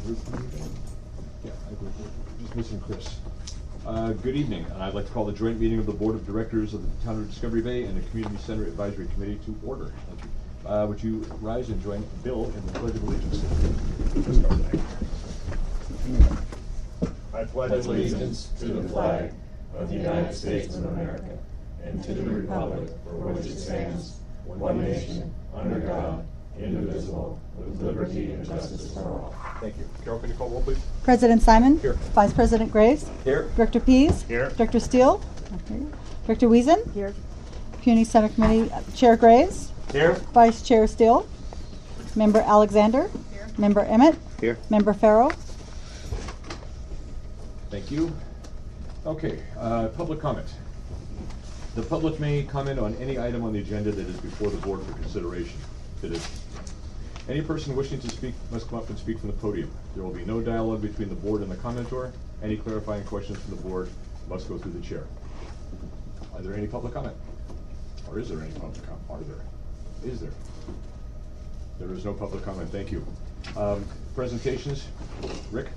Yeah, we're just missing Chris. Good evening, and I'd like to call the joint meeting of the Board of Directors of the Town of Discovery Bay and the Community Center Advisory Committee to order. Thank you. Would you rise and join Bill in the Pledge of Allegiance? Let's start there. I pledge allegiance to the flag of the United States of America and to the republic for which it stands, one nation, under God, indivisible, with liberty and justice for all. Thank you. Carol, can you call roll, please? President Simon? Here. Vice President Graves? Here. Director Pease? Here. Director Steele? Director Wiesen? Here. Community Center Committee Chair Graves? Here. Vice Chair Steele? Member Alexander? Here. Member Emmett? Here. Member Farrell? Thank you. Okay, public comment. The public may comment on any item on the agenda that is before the board for consideration. Any person wishing to speak must come up and speak from the podium. There will be no dialogue between the board and the commentor. Any clarifying questions from the board must go through the chair. Are there any public comment? Or is there any public comment? Are there? Is there? There is no public comment. Thank you. Presentations. Rick?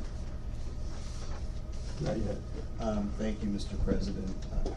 Not yet. Thank you, Mr. President.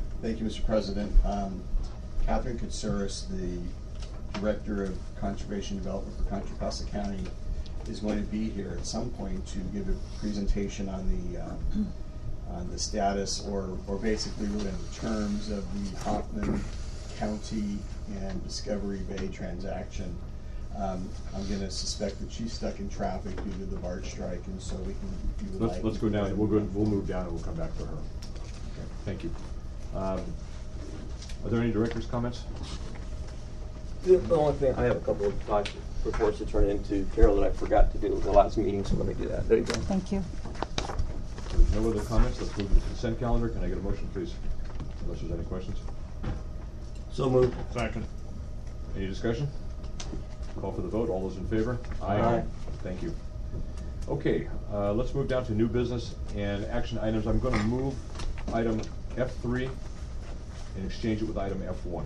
Catherine Katsouris, the Director of Conservation Development for Contra Costa County, is going to be here at some point to give a presentation on the status or basically in terms of the Hoffman County and Discovery Bay transaction. I'm going to suspect that she's stuck in traffic due to the BART strike, and so we can. Let's go down. We'll move down, and we'll come back for her. Okay, thank you. Are there any directors' comments? The only thing, I have a couple of reports to turn into Carol that I forgot to do at the last meeting, so let me do that. There you go. Thank you. There's no other comments. Let's move to the consent calendar. Can I get a motion, please? Unless there's any questions. So moved. Second. Any discussion? Call for the vote. All those in favor? Aye. Thank you. Okay, let's move down to new business and action items. I'm going to move item F3 and exchange it with item F1.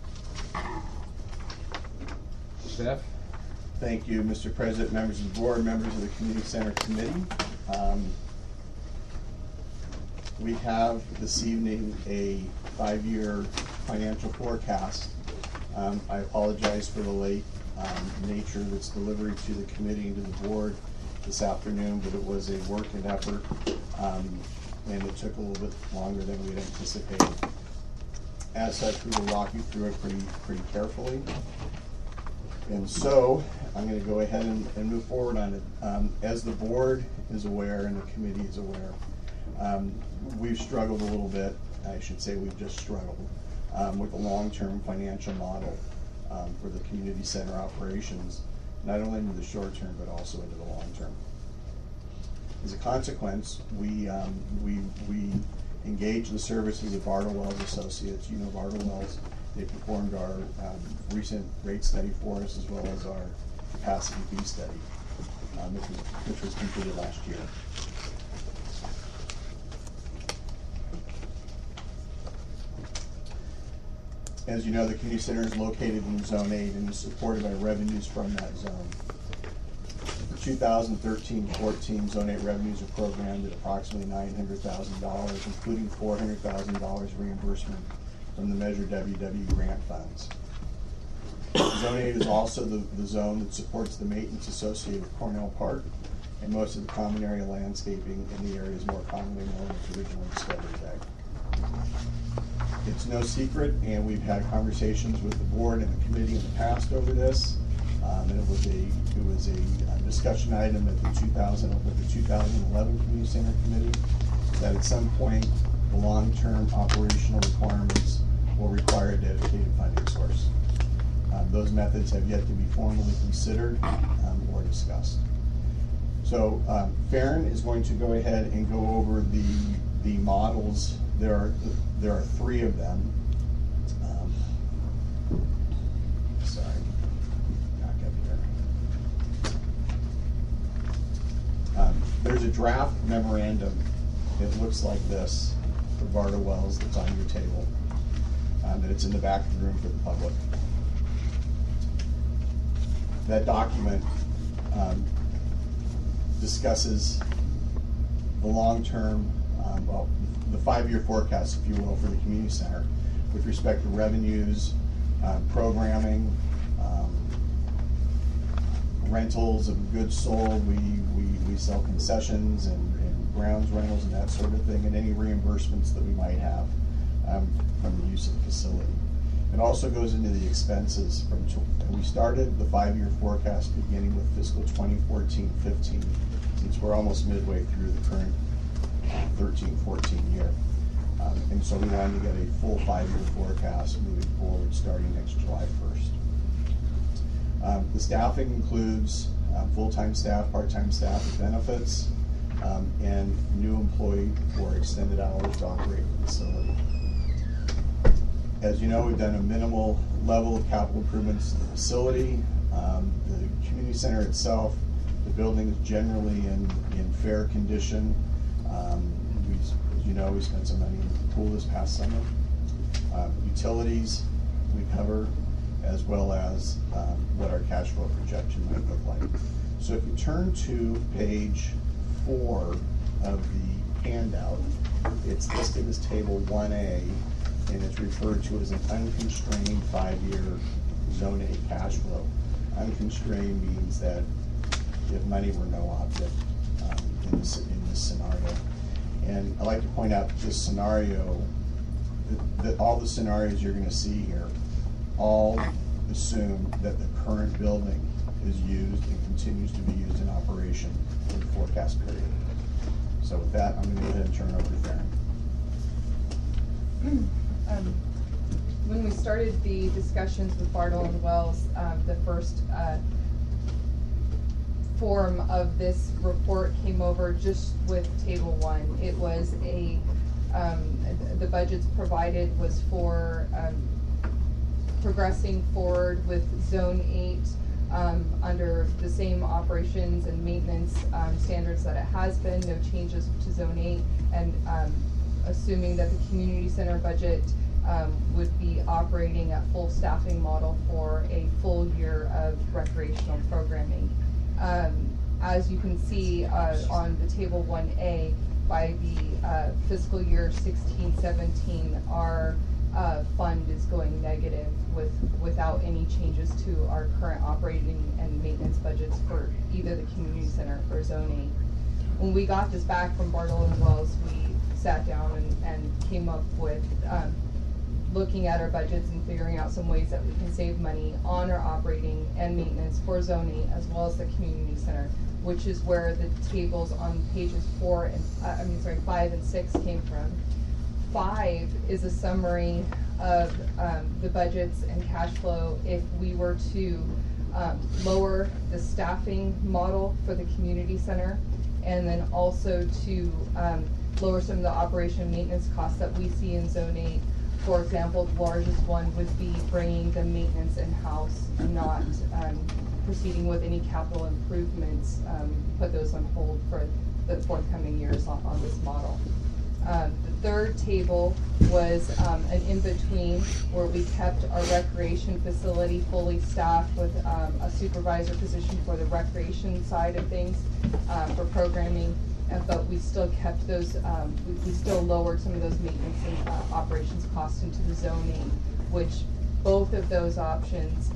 Staff? Thank you, Mr. President, members of the board, members of the Community Center Committee. We have this evening a 5-year financial forecast. I apologize for the late nature of its delivery to the committee and to the board this afternoon, but it was a work and effort, and it took a little bit longer than we had anticipated. As such, we will walk you through it pretty carefully. And so I'm going to go ahead and move forward on it. As the board is aware and the committee is aware, we've struggled a little bit. I should say we've just struggled with the long-term financial model for the community center operations, not only into the short term but also into the long term. As a consequence, we engaged the services of Bartle Wells Associates. You know Bartle Wells. They performed our recent rate study for us, as well as our capacity fee study, which was completed last year. As you know, the community center is located in Zone 8 and is supported by revenues from that zone. The 2013-14 Zone 8 revenues are programmed at approximately $900,000, including $400,000 reimbursement from the Measure WW grant funds. Zone 8 is also the zone that supports the maintenance associated with Cornell Park and most of the common area landscaping in the area is more commonly known as originally Discovery Bay. It's no secret, and we've had conversations with the board and the committee in the past over this, and it was a discussion item at the 2011 Community Center Committee that at some point the long-term operational requirements will require a dedicated funding source. Those methods have yet to be formally considered or discussed. So Farron is going to go ahead and go over the models. There are 3 of them. Sorry, back up here. There's a draft memorandum. It looks like this for Bartle Wells that's on your table. And it's in the back of the room for the public. That document discusses the long-term, well, the 5-year forecast, if you will, for the community center with respect to revenues, programming, rentals of goods sold. We sell concessions and grounds rentals and that sort of thing, and any reimbursements that we might have from the use of the facility. It also goes into the expenses and we started the 5-year forecast beginning with fiscal 2014-15, since we're almost midway through the current 13-14 year. And so we wanted to get a full 5-year forecast moving forward starting next July 1st. The staffing includes full-time staff, part-time staff with benefits, and new employee for extended hours to operate the facility. As you know, we've done a minimal level of capital improvements to the facility. The community center itself, the building is generally in fair condition. As you know, we spent some money in the pool this past summer. Utilities we cover, as well as what our cash flow projection might look like. So if you turn to page 4 of the handout, it's listed as table 1A, and it's referred to as an unconstrained 5-year Zone A cash flow. Unconstrained means that if money were no object in this scenario. And I'd like to point out this scenario, that all the scenarios you're going to see here all assume that the current building is used and continues to be used in operation for the forecast period. So with that, I'm going to go ahead and turn it over to Farron. When we started the discussions with Bartle and Wells, the first form of this report came over just with table 1. It was the budgets provided was for progressing forward with Zone 8 under the same operations and maintenance standards that it has been, no changes to Zone 8, and assuming that the community center budget would be operating at full staffing model for a full year of recreational programming. As you can see on the table 1A, by the fiscal year 16-17, our fund is going negative without any changes to our current operating and maintenance budgets for either the community center or Zone 8. When we got this back from Bartle and Wells, we sat down and came up with looking at our budgets and figuring out some ways that we can save money on our operating and maintenance for Zone 8 as well as the community center, which is where the tables on pages 5 and 6 came from. 5 is a summary of the budgets and cash flow if we were to lower the staffing model for the community center, and then also to lower some of the operation and maintenance costs that we see in Zone 8. For example, the largest one would be bringing the maintenance in-house and not proceeding with any capital improvements, put those on hold for the forthcoming years on this model. The third table was an in-between where we kept our recreation facility fully staffed with a supervisor position for the recreation side of things for programming, but we still kept those, we still lowered some of those maintenance and operations costs into the Zone 8, which both of those options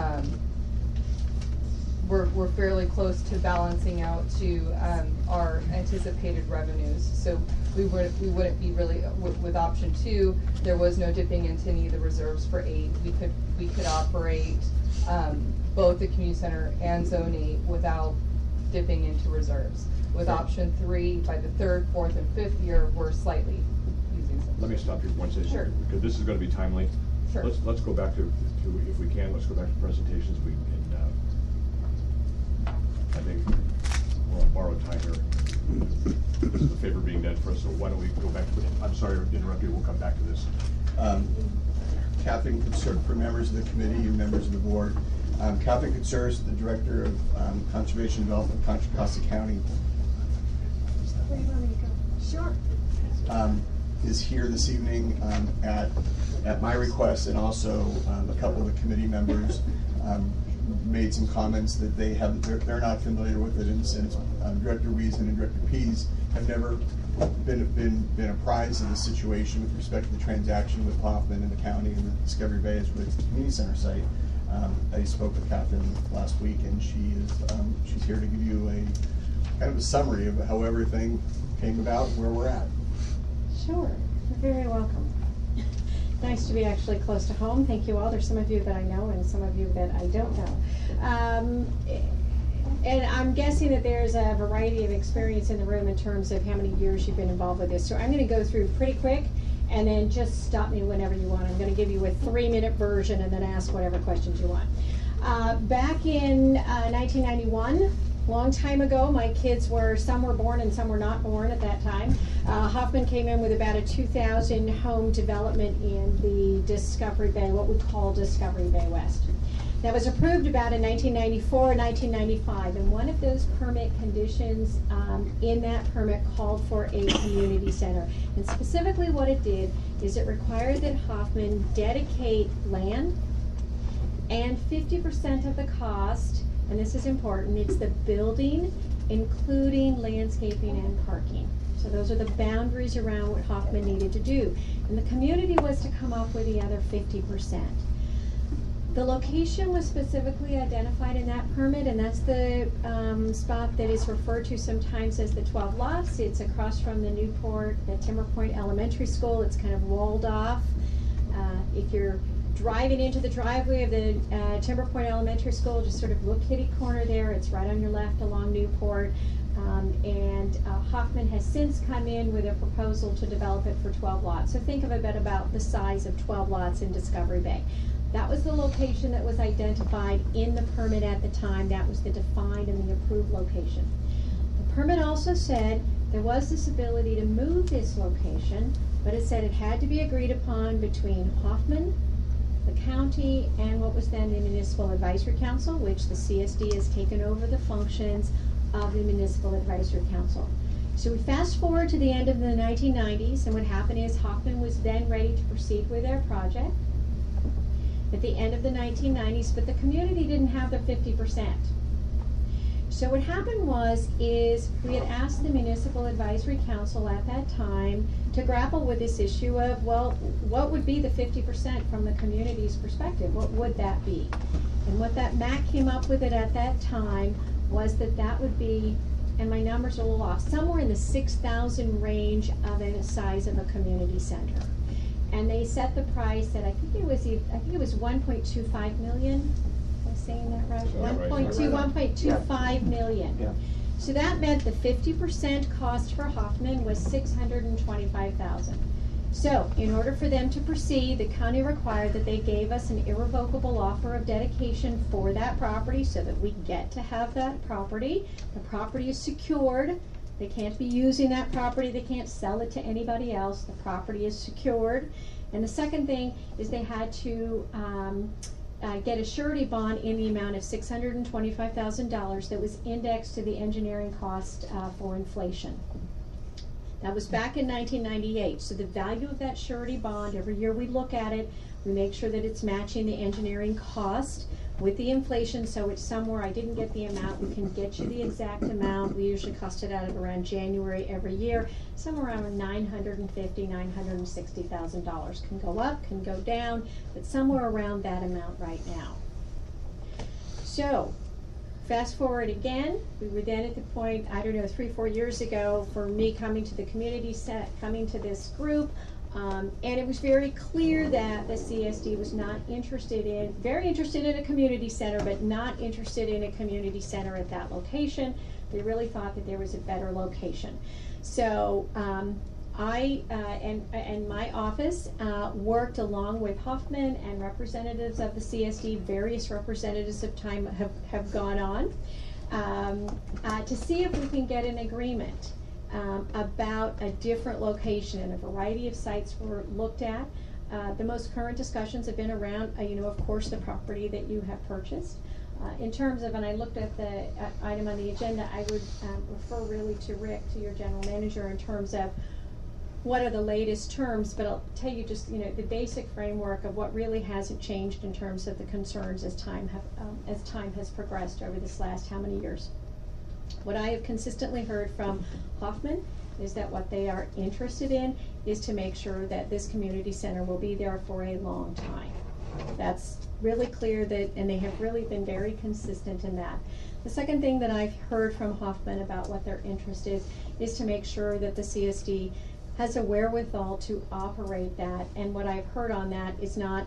we're fairly close to balancing out to our anticipated revenues. So we wouldn't be really with option 2. There was no dipping into any of the reserves for 8. We could operate both the community center and Zone 8 without dipping into reserves. With option 3, by the 3rd, 4th, and 5th year, we're slightly using some. Let me stop you for 1 second. Sure. Because this is going to be timely. Sure. Let's go back to if we can, let's go back to presentations. We can, I think we're on borrowed time here. This is the favor being done for us, so why don't we go back to, I'm sorry to interrupt you, we'll come back to this. Catherine Kutzer, for members of the committee and members of the board. Catherine Kutzer is the Director of Conservation Development, Contra Costa County. Where do you want me to go? Sure. Is here this evening at my request, and also a couple of the committee members. made some comments that they're not familiar with it, and since Director Wiesen and Director Pease have never been apprised of the situation with respect to the transaction with Hoffman and the county and the Discovery Bay as relates to the community center site. I spoke with Catherine last week, and she's here to give you a kind of a summary of how everything came about and where we're at. Sure, you're very welcome. Nice to be actually close to home. Thank you all. There's some of you that I know and some of you that I don't know. And I'm guessing that there's a variety of experience in the room in terms of how many years you've been involved with this. So I'm going to go through pretty quick, and then just stop me whenever you want. I'm going to give you a 3-minute version and then ask whatever questions you want. Back in 1991, long time ago, my kids some were born and some were not born at that time. Hoffman came in with about a 2,000 home development in the Discovery Bay, what we call Discovery Bay West. That was approved about in 1994 and 1995, and one of those permit conditions in that permit called for a community center. And specifically what it did is it required that Hoffman dedicate land and 50% of the cost, and this is important, it's the building, including landscaping and parking. So those are the boundaries around what Hoffman needed to do. And the community was to come up with the other 50%. The location was specifically identified in that permit, and that's the spot that is referred to sometimes as the 12 lots. It's across from the Newport, the Timber Point Elementary School. It's kind of walled off. If you're driving into the driveway of the Timber Point Elementary School, just sort of look kitty corner there. It's right on your left along Newport. Hoffman has since come in with a proposal to develop it for 12 lots. So think of it about the size of 12 lots in Discovery Bay. That was the location that was identified in the permit at the time. That was the defined and the approved location. The permit also said there was this ability to move this location, but it said it had to be agreed upon between Hoffman, the county, and what was then the Municipal Advisory Council, which the CSD has taken over the functions of the Municipal Advisory Council. So we fast forward to the end of the 1990s, and what happened is Hoffman was then ready to proceed with their project at the end of the 1990s, but the community didn't have the 50%. So what happened is we had asked the Municipal Advisory Council at that time to grapple with this issue of, well, what would be the 50% from the community's perspective? What would that be? And what that MAC came up with it at that time was that would be, and my numbers are a little off, somewhere in the 6,000 range of a size of a community center. And they set the price at, I think it was 1.25 million. Am I saying that right? 1.25 million. Yeah. So that meant the 50% cost for Hoffman was $625,000. So in order for them to proceed, the county required that they gave us an irrevocable offer of dedication for that property so that we get to have that property. The property is secured. They can't be using that property. They can't sell it to anybody else. The property is secured. And the second thing is they had to get a surety bond in the amount of $625,000 that was indexed to the engineering cost for inflation. That was back in 1998. So the value of that surety bond, every year we look at it, we make sure that it's matching the engineering cost with the inflation, so it's somewhere, I didn't get the amount, we can get you the exact amount. We usually cost it out of around January every year, somewhere around $950,000, $960,000. Can go up, can go down, but somewhere around that amount right now. So, fast forward again, we were then at the point, I don't know, 3-4 years ago, for me coming to the community set, coming to this group, and it was very clear that the CSD was not very interested in a community center, but not interested in a community center at that location. They really thought that there was a better location. So I and my office worked along with Hoffman and representatives of the CSD. Various representatives of time have gone on to see if we can get an agreement about a different location, and a variety of sites were looked at. The most current discussions have been around, of course, the property that you have purchased. In terms of, and I looked at the item on the agenda, I would refer really to Rick, to your general manager, in terms of what are the latest terms, but I'll tell you just, the basic framework of what really hasn't changed in terms of the concerns as time has progressed over this last how many years. What I have consistently heard from Hoffman is that what they are interested in is to make sure that this community center will be there for a long time. That's really clear, and they have really been very consistent in that. The second thing that I've heard from Hoffman about what their interest is to make sure that the CSD has a wherewithal to operate that. And what I've heard on that is not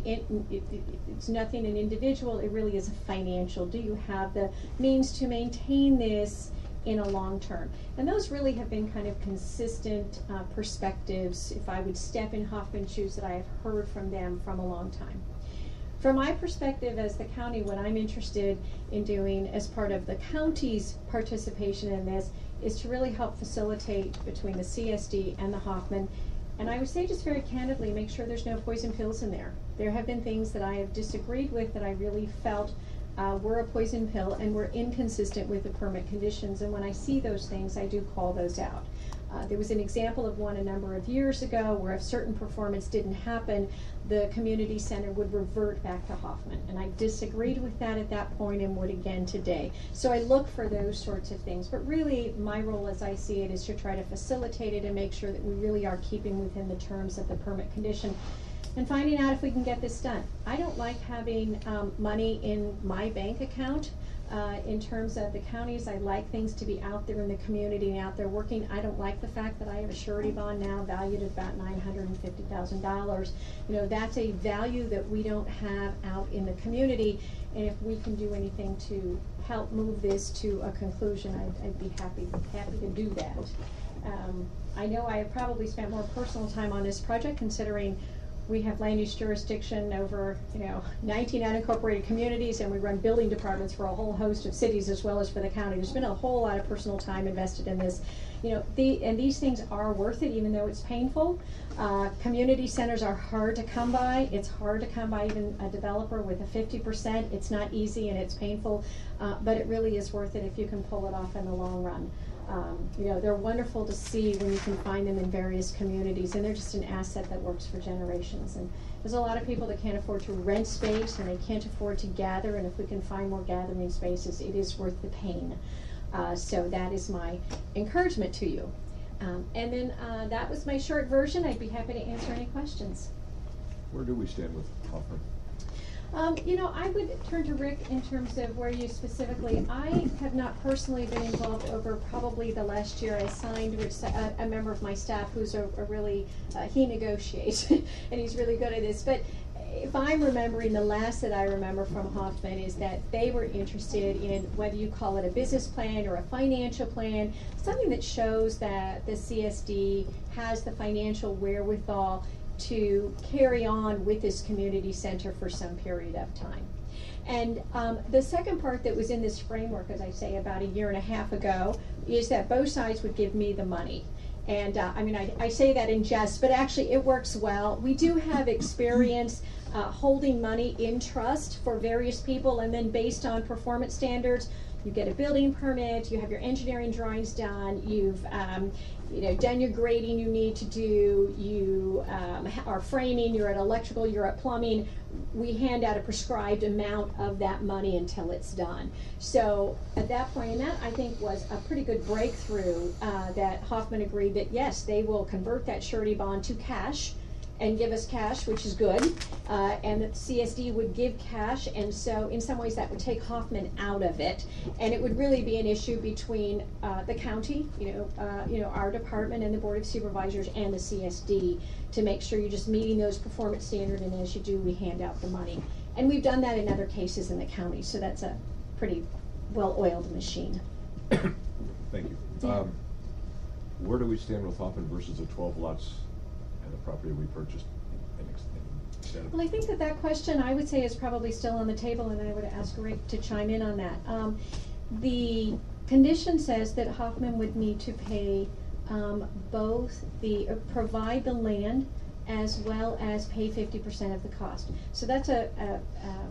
it's nothing an individual, it really is a financial. Do you have the means to maintain this in a long term? And those really have been kind of consistent perspectives, if I would step in Hoffman's shoes, that I have heard from them from a long time. From my perspective as the county, what I'm interested in doing as part of the county's participation in this is to really help facilitate between the CSD and the Hoffman. And I would say just very candidly, make sure there's no poison pills in there. There have been things that I have disagreed with that I really felt were a poison pill and were inconsistent with the permit conditions. And when I see those things, I do call those out. There was an example of one a number of years ago where if certain performance didn't happen, the community center would revert back to Hoffman. And I disagreed with that at that point and would again today. So I look for those sorts of things. But really, my role as I see it is to try to facilitate it and make sure that we really are keeping within the terms of the permit condition and finding out if we can get this done. I don't like having money in my bank account. In terms of the counties, I like things to be out there in the community and out there working. I don't like the fact that I have a surety bond now valued at about $950,000. That's a value that we don't have out in the community, and if we can do anything to help move this to a conclusion, I'd be happy to do that. I know I have probably spent more personal time on this project, considering we have land use jurisdiction over 19 unincorporated communities, and we run building departments for a whole host of cities as well as for the county. There's been a whole lot of personal time invested in this. And these things are worth it, even though it's painful. Community centers are hard to come by. It's hard to come by even a developer with a 50%. It's not easy and it's painful, but it really is worth it if you can pull it off in the long run. They're wonderful to see when you can find them in various communities, and they're just an asset that works for generations. And there's a lot of people that can't afford to rent space, and they can't afford to gather, and if we can find more gathering spaces, it is worth the pain. So that is my encouragement to you. And then that was my short version. I'd be happy to answer any questions. Where do we stand with Hoffman? I would turn to Rick in terms of where you specifically. I have not personally been involved over probably the last year. I signed with a member of my staff who's a really, he negotiates, and he's really good at this. But if I'm remembering, the last that I remember from Hoffman is that they were interested in whether you call it a business plan or a financial plan, something that shows that the CSD has the financial wherewithal to carry on with this community center for some period of time. And the second part that was in this framework, as I say, about a year and a half ago, is that both sides would give me the money. And I say that in jest, but actually it works well. We do have experience holding money in trust for various people, and then based on performance standards, you get a building permit, you have your engineering drawings done, you've done your grading you need to do, you are framing, you're at electrical, you're at plumbing. We hand out a prescribed amount of that money until it's done. So at that point, and that I think was a pretty good breakthrough, that Hoffman agreed that yes, they will convert that surety bond to cash and give us cash, which is good, and that the CSD would give cash, and so in some ways that would take Hoffman out of it, and it would really be an issue between the county, our department and the Board of Supervisors and the CSD to make sure you're just meeting those performance standards, and as you do, we hand out the money. And we've done that in other cases in the county, so that's a pretty well-oiled machine. Thank you. Yeah. Where do we stand with Hoffman versus the 12 lots and the property we purchased in extent? Well, I think that question, I would say, is probably still on the table, and I would ask Rick to chime in on that. The condition says that Hoffman would need to pay both provide the land as well as pay 50% of the cost. So that's a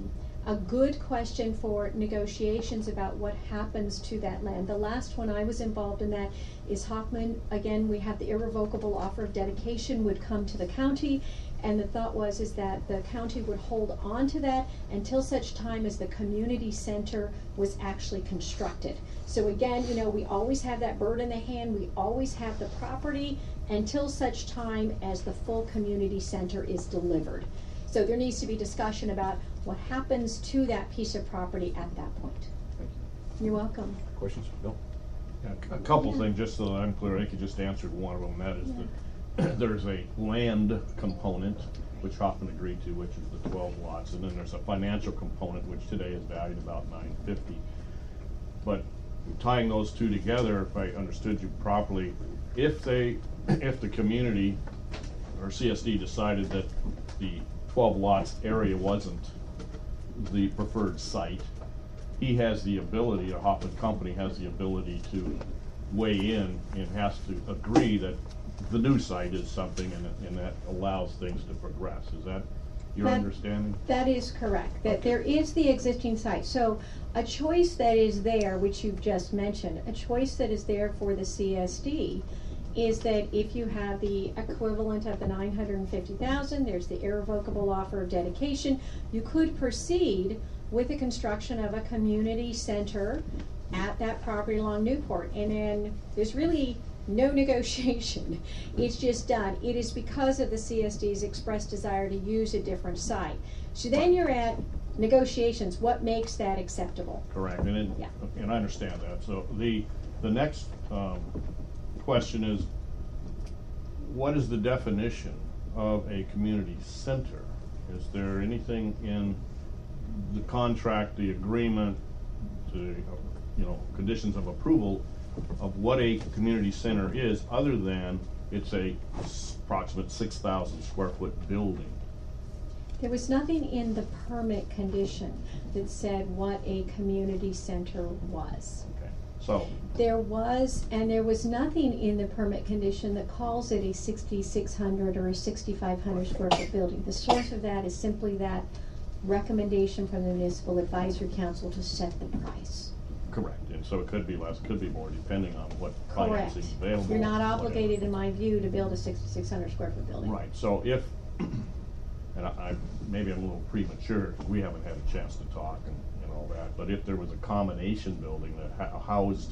a good question for negotiations about what happens to that land. The last one I was involved in that is Hoffman. Again, we had the irrevocable offer of dedication would come to the county, and the thought was is that the county would hold on to that until such time as the community center was actually constructed. So again, you know, we always have that bird in the hand, we always have the property until such time as the full community center is delivered. So there needs to be discussion about what happens to that piece of property at that point. Thank you. You're welcome. Questions, Bill? Yeah, a couple things, just so that I'm clear, I could just answer one of them, that is that there's a land component, which Hoffman agreed to, which is the 12 lots, and then there's a financial component, which today is valued about $950. But tying those two together, if I understood you properly, if the community or CSD decided that the 12 lots area wasn't the preferred site, he has the ability, or Hoffman Company has the ability to weigh in and has to agree that the new site is something, and that allows things to progress. Is that your understanding? That is correct, that Okay. there is the existing site. So a choice that is there, which you've just mentioned, a choice that is there for the CSD is that if you have the equivalent of the $950,000, there's the irrevocable offer of dedication, you could proceed with the construction of a community center at that property along Newport. And then there's really no negotiation. It's just done. It is because of the CSD's expressed desire to use a different site. So then you're at negotiations. What makes that acceptable? Correct, and Yeah. and I understand that. So the next question is, what is the definition of a community center? Is there anything in the contract, the agreement, the conditions of approval of what a community center is, other than it's a approximate 6,000 square foot building? There was nothing in the permit condition that said what a community center was. Okay, so There was nothing in the permit condition that calls it a 6,600 or a 6,500 square foot building. The source of that is simply that recommendation from the Municipal Advisory Council to set the price. correct, and so it could be less, could be more, depending on what Correct. financing is available. You're not whatever. obligated, in my view, to build a 6,600 square foot building. Right, so if, and maybe I'm a little premature, we haven't had a chance to talk and all that, but if there was a combination building that housed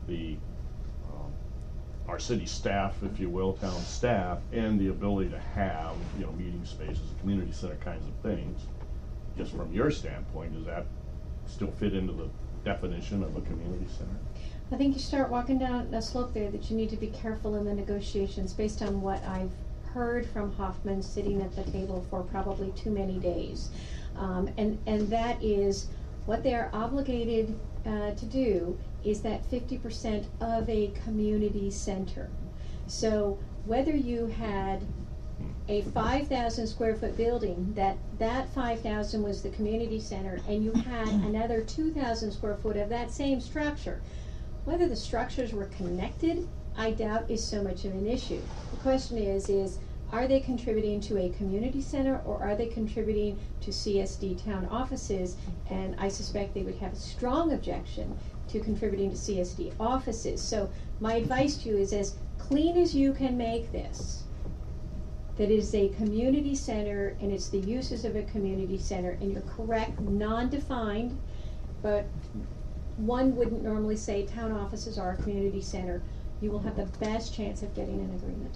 our city staff, if you will, town staff, and the ability to have, meeting spaces, community center kinds of things, just from your standpoint, does that still fit into the definition of a community center? I think you start walking down a slope there that you need to be careful in the negotiations based on what I've heard from Hoffman sitting at the table for probably too many days. And that is what they're obligated to do is that 50% of a community center. So whether you had a 5,000 square foot building, that 5,000 was the community center, and you had another 2,000 square foot of that same structure. Whether the structures were connected, I doubt is so much of an issue. The question is are they contributing to a community center, or are they contributing to CSD town offices? And I suspect they would have a strong objection to contributing to CSD offices. So my advice to you is, as clean as you can make this, that is a community center, and it's the uses of a community center, and you're correct, non-defined, but one wouldn't normally say town offices are a community center. You will have the best chance of getting an agreement.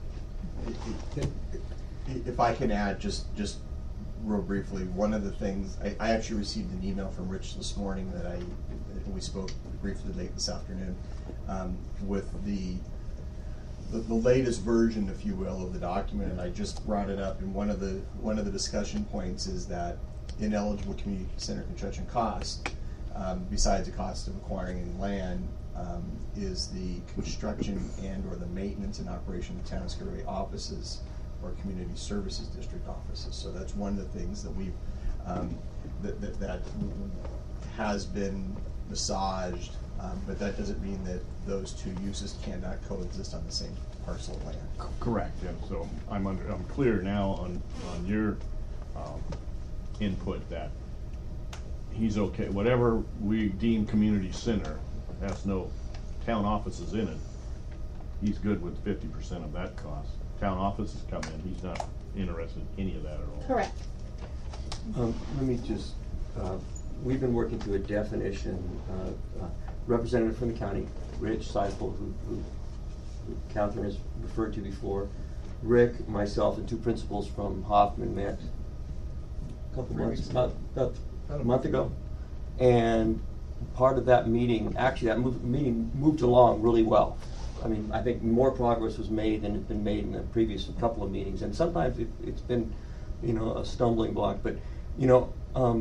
If I can add, just real briefly, one of the things, I actually received an email from Rich this morning that we spoke briefly late this afternoon, with the latest version, if you will, of the document, and I just brought it up, and one of the discussion points is that ineligible community center construction cost, besides the cost of acquiring land, is the construction and or the maintenance and operation of the town security offices or community services district offices. So that's one of the things that we've that has been massaged, but that doesn't mean that those two uses cannot coexist on the same parcel of land. Correct, and so I'm clear now on your input that he's okay, whatever we deem community center, has no town offices in it, he's good with 50% of that cost. Town offices come in, he's not interested in any of that at all. Correct. Let me just, we've been working through a definition, representative from the county, Rich Seifel, who Catherine has referred to before, Rick, myself, and two principals from Hoffman met a couple months, about a month ago. And part of that meeting, actually that meeting moved along really well. I mean, I think more progress was made than had been made in the previous couple of meetings. And sometimes it's been, you know, a stumbling block. But, you know,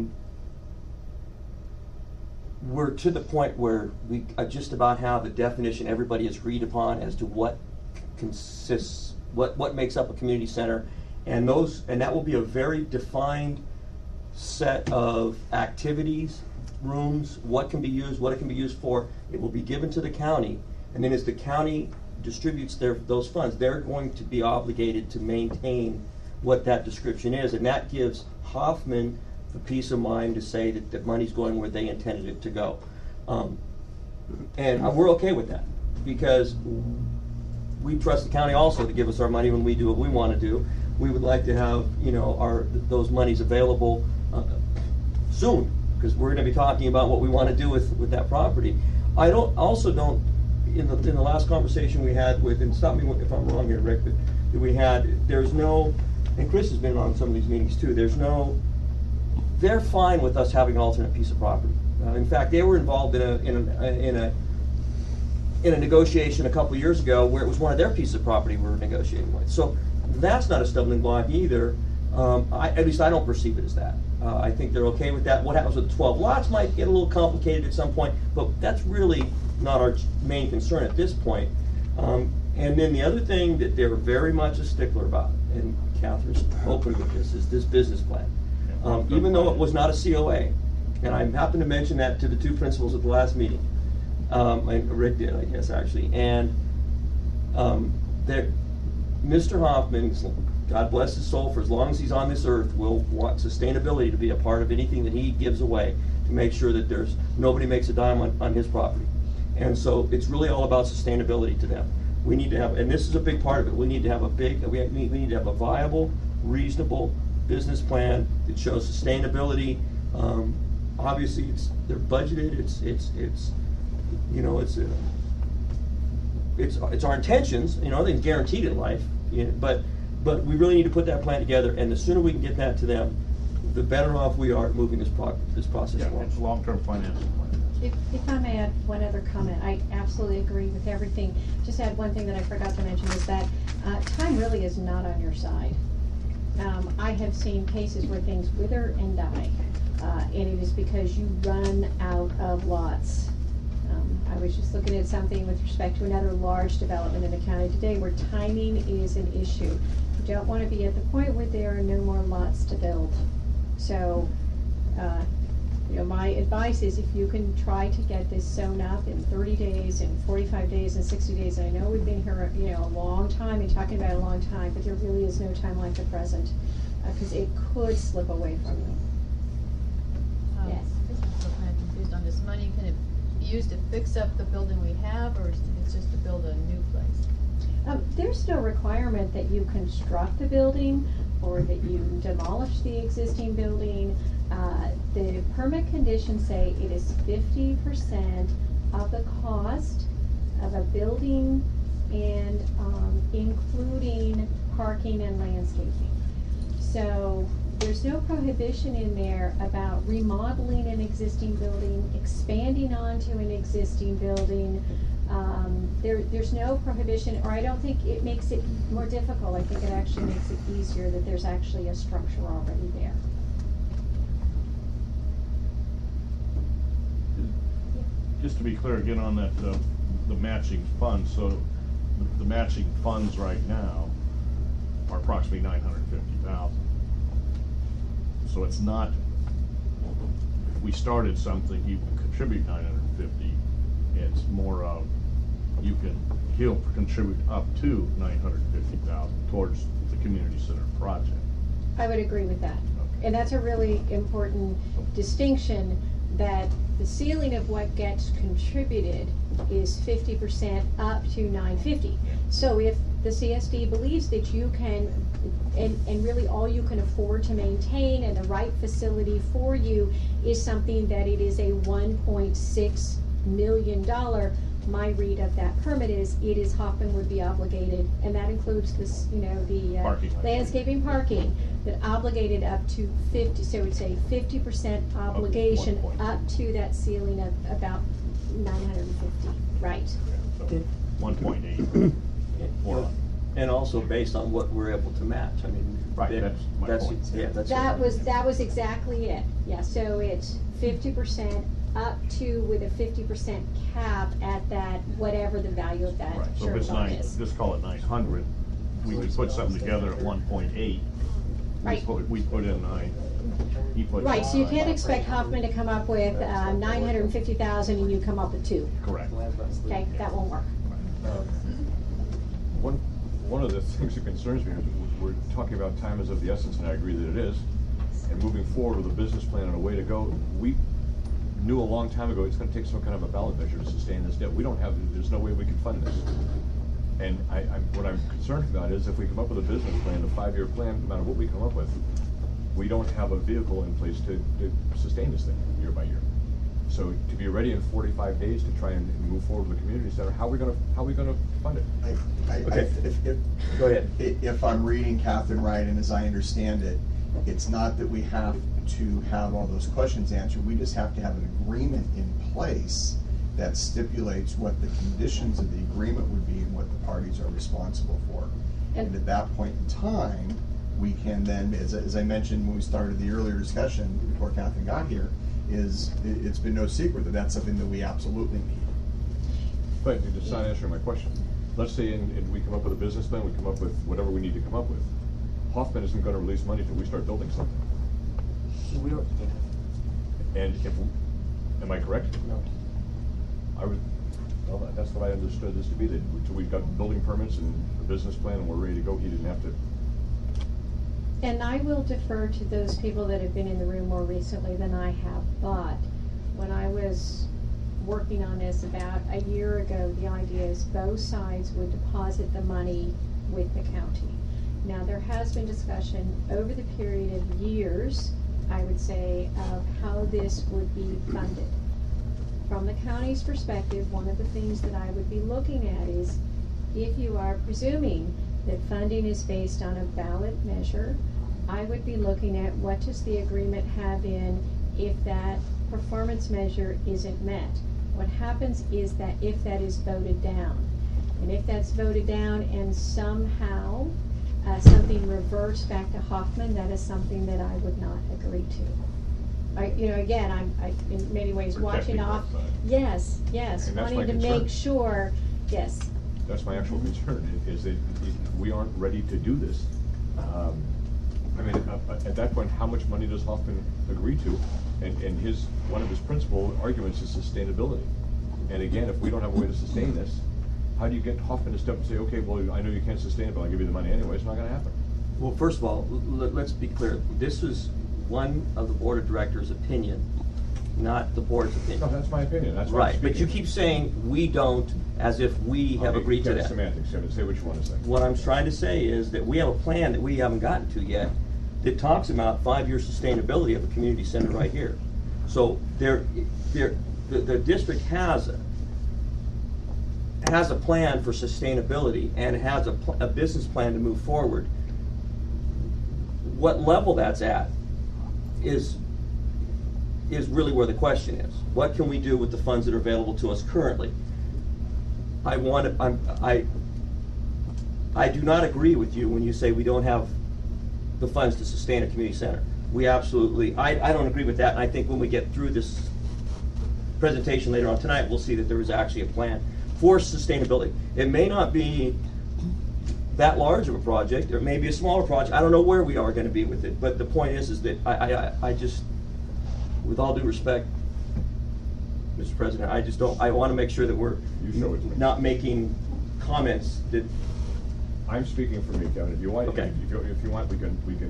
we're to the point where we just about have a definition everybody has agreed upon as to what consists, what makes up a community center, and that will be a very defined set of activities, rooms, what can be used, what it can be used for. It will be given to the county, and then as the county distributes those funds, they're going to be obligated to maintain what that description is, and that gives Hoffman the peace of mind to say that the money's going where they intended it to go. And we're okay with that, because we trust the county also to give us our money when we do what we want to do. We would like to have, you know, those monies available soon, because we're going to be talking about what we want to do with that property. I also don't, in the last conversation we had with, and stop me if I'm wrong here, Rick, but that we had, there's no, and Chris has been on some of these meetings too, they're fine with us having an alternate piece of property. In fact, they were involved in a negotiation a couple of years ago where it was one of their pieces of property we were negotiating with. So that's not a stumbling block either. At least I don't perceive it as that. I think they're okay with that. What happens with the 12 lots might get a little complicated at some point, but that's really not our main concern at this point. And then the other thing that they're very much a stickler about, and Catherine's open with this, is this business plan. Even though it was not a COA, and I happened to mention that to the two principals at the last meeting, and Rick did, I guess, actually, and Mr. Hoffman, God bless his soul, for as long as he's on this earth, will want sustainability to be a part of anything that he gives away, to make sure that nobody makes a dime on his property. And so it's really all about sustainability to them. We need to have, and this is a big part of it, we need to have we need to have a viable, reasonable business plan that shows sustainability. Obviously, they're budgeted. It's our intentions. You know, nothing's guaranteed in life. You know, but we really need to put that plan together. And the sooner we can get that to them, the better off we are at moving this process along. It's a long-term financial plan. If I may add one other comment, I absolutely agree with everything. Just add one thing that I forgot to mention is that time really is not on your side. I have seen cases where things wither and die, and it is because you run out of lots. I was just looking at something with respect to another large development in the county today where timing is an issue. You don't want to be at the point where there are no more lots to build. So, my advice is if you can try to get this sewn up in 30 days, and 45 days, and 60 days, and I know we've been here, a long time and talking about a long time, but there really is no time like the present, because it could slip away from you. Yes. I'm still kind of confused on this money. Can it be used to fix up the building we have, or is it just to build a new place? There's no requirement that you construct the building or that you demolish the existing building. The permit conditions say it is 50% of the cost of a building, and including parking and landscaping. So there's no prohibition in there about remodeling an existing building, expanding onto an existing building. There's no prohibition, or I don't think it makes it more difficult. I think it actually makes it easier that there's actually a structure already there. Just to be clear again on that, the matching funds, so the matching funds right now are approximately $950,000. So it's not, if we started something, you can contribute $950,000. It's more of, he'll contribute up to $950,000 towards the community center project. I would agree with that. Okay. And that's a really important distinction, that the ceiling of what gets contributed is 50% up to $950. So if the CSD believes that you can, and really all you can afford to maintain and the right facility for you is something that it is a $1.6 million, my read of that permit is, Hoffman would be obligated, and that includes this, the Parking lot. landscaping parking, that obligated up to 50, so it's a 50% obligation 1.6. up to that ceiling of about 950, right? So 1.8 or up. And also based on what we're able to match, I mean. Right, that's my point. Yeah, that's. That was exactly it, yeah, so it's 50% up to, with a 50% cap at that, whatever the value of that Right, so if church it's lot 9, is. just call it 900, we could put something together at 1.8. Right. We put in 9, he puts. Right, so you in can't 9. expect Hoffman to come up with 950,000 and you come up with 2, Correct. okay, that won't work. One of the things that concerns me is we're talking about time is of the essence, and I agree that it is. And moving forward with a business plan and a way to go, we knew a long time ago it's gonna take some kind of a ballot measure to sustain this debt. We don't have, there's no way we can fund this. And what I'm concerned about is if we come up with a business plan, a 5-year plan, no matter what we come up with, we don't have a vehicle in place to sustain this thing year by year. So to be ready in 45 days to try and move forward with the community center, how are we gonna fund it? Okay. Go ahead. If I'm reading Catherine right, and as I understand it, it's not that we have to have all those questions answered, we just have to have an agreement in place that stipulates what the conditions of the agreement would be and what the parties are responsible for. And at that point in time, we can then, as I mentioned when we started the earlier discussion before Catherine got here, it's been no secret that that's something that we absolutely need. But it's not answering my question. Let's say we come up with a business plan, we come up with whatever we need to come up with. Hoffman isn't gonna release money till we start building something. And am I correct? No. Well, that's what I understood this to be, that until we've got building permits and a business plan and we're ready to go, he didn't have to. And I will defer to those people that have been in the room more recently than I have, but when I was working on this about a year ago, the idea is both sides would deposit the money with the county. Now, there has been discussion over the period of years, I would say, of how this would be funded. From the county's perspective, one of the things that I would be looking at is if you are presuming that funding is based on a ballot measure, I would be looking at what does the agreement have in if that performance measure isn't met. What happens is that if that is voted down, and if that's voted down and somehow something reverts back to Hoffman, that is something that I would not agree to. Again, I'm in many ways watching Protecting off. both sides. Yes, And that's wanting my to concern. make sure, yes. That's my actual concern, is that we aren't ready to do this. I mean, at that point, how much money does Hoffman agree to? And one of his principal arguments is sustainability. And again, if we don't have a way to sustain this, how do you get Hoffman to step and say, okay, well, I know you can't sustain it, but I'll give you the money anyway, it's not gonna happen. Well, first of all, let's be clear. This is one of the board of directors' opinion, not the board's No, opinion. that's my opinion, that's what I'm Right, but you speaking. keep saying we don't, as if we have Okay, agreed to that's that. Semantics, say what you wanna say. What I'm trying to say is that we have a plan that we haven't gotten to yet that talks about 5-year sustainability of a community center right here. So the district has a plan for sustainability and has a business plan to move forward. What level that's at is really where the question is. What can we do with the funds that are available to us currently? I do not agree with you when you say we don't have the funds to sustain a community center. We absolutely, I don't agree with that, and I think when we get through this presentation later on tonight, we'll see that there is actually a plan for sustainability. It may not be that large of a project, or it may be a smaller project. I don't know where we are gonna be with it, but the point is that I just, with all due respect, Mr. President, I just don't, I wanna make sure that we're You show it to me. not making comments that, I'm speaking for me, Kevin. If you want, Okay. if you want, we can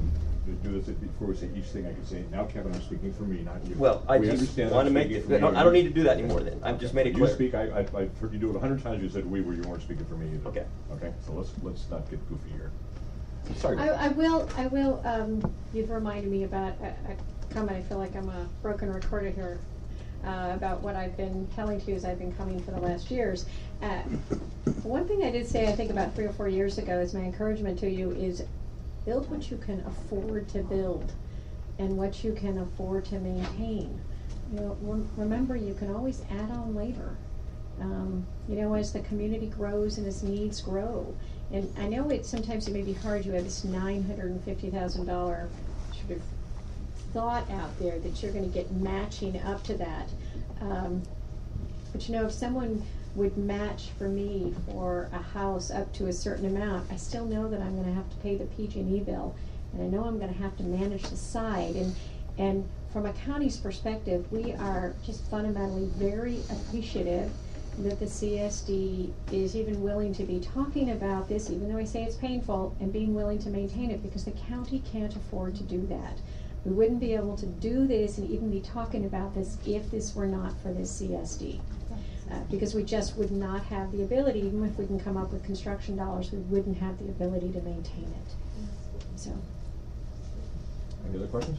to do this before we say each thing. I could say, now Kevin, I'm speaking for me, not you. Well, I We just understand want to I'm make speaking it, for you. I don't need to do that anymore then. I've just made it You clear. speak, I've heard you do it 100 times, you said we, where you weren't speaking for me either. Okay. Okay, so let's not get goofy here. Sorry. I will, you've reminded me about a comment, I feel like I'm a broken recorder here, about what I've been telling to you as I've been coming for the last years. One thing I did say, I think about 3 or 4 years ago, is my encouragement to you is build what you can afford to build and what you can afford to maintain. You know, remember, you can always add on later. You know, as the community grows and as needs grow. And I know sometimes it may be hard, you have this $950,000 sort of thought out there that you're gonna get matching up to that. But you know, if someone would match for me for a house up to a certain amount, I still know that I'm gonna have to pay the PG&E bill, and I know I'm gonna have to manage the side. And from a county's perspective, we are just fundamentally very appreciative that the CSD is even willing to be talking about this, even though I say it's painful, and being willing to maintain it, because the county can't afford to do that. We wouldn't be able to do this and even be talking about this if this were not for this CSD. Because we just would not have the ability, even if we can come up with construction dollars, we wouldn't have the ability to maintain it. So. Any other questions?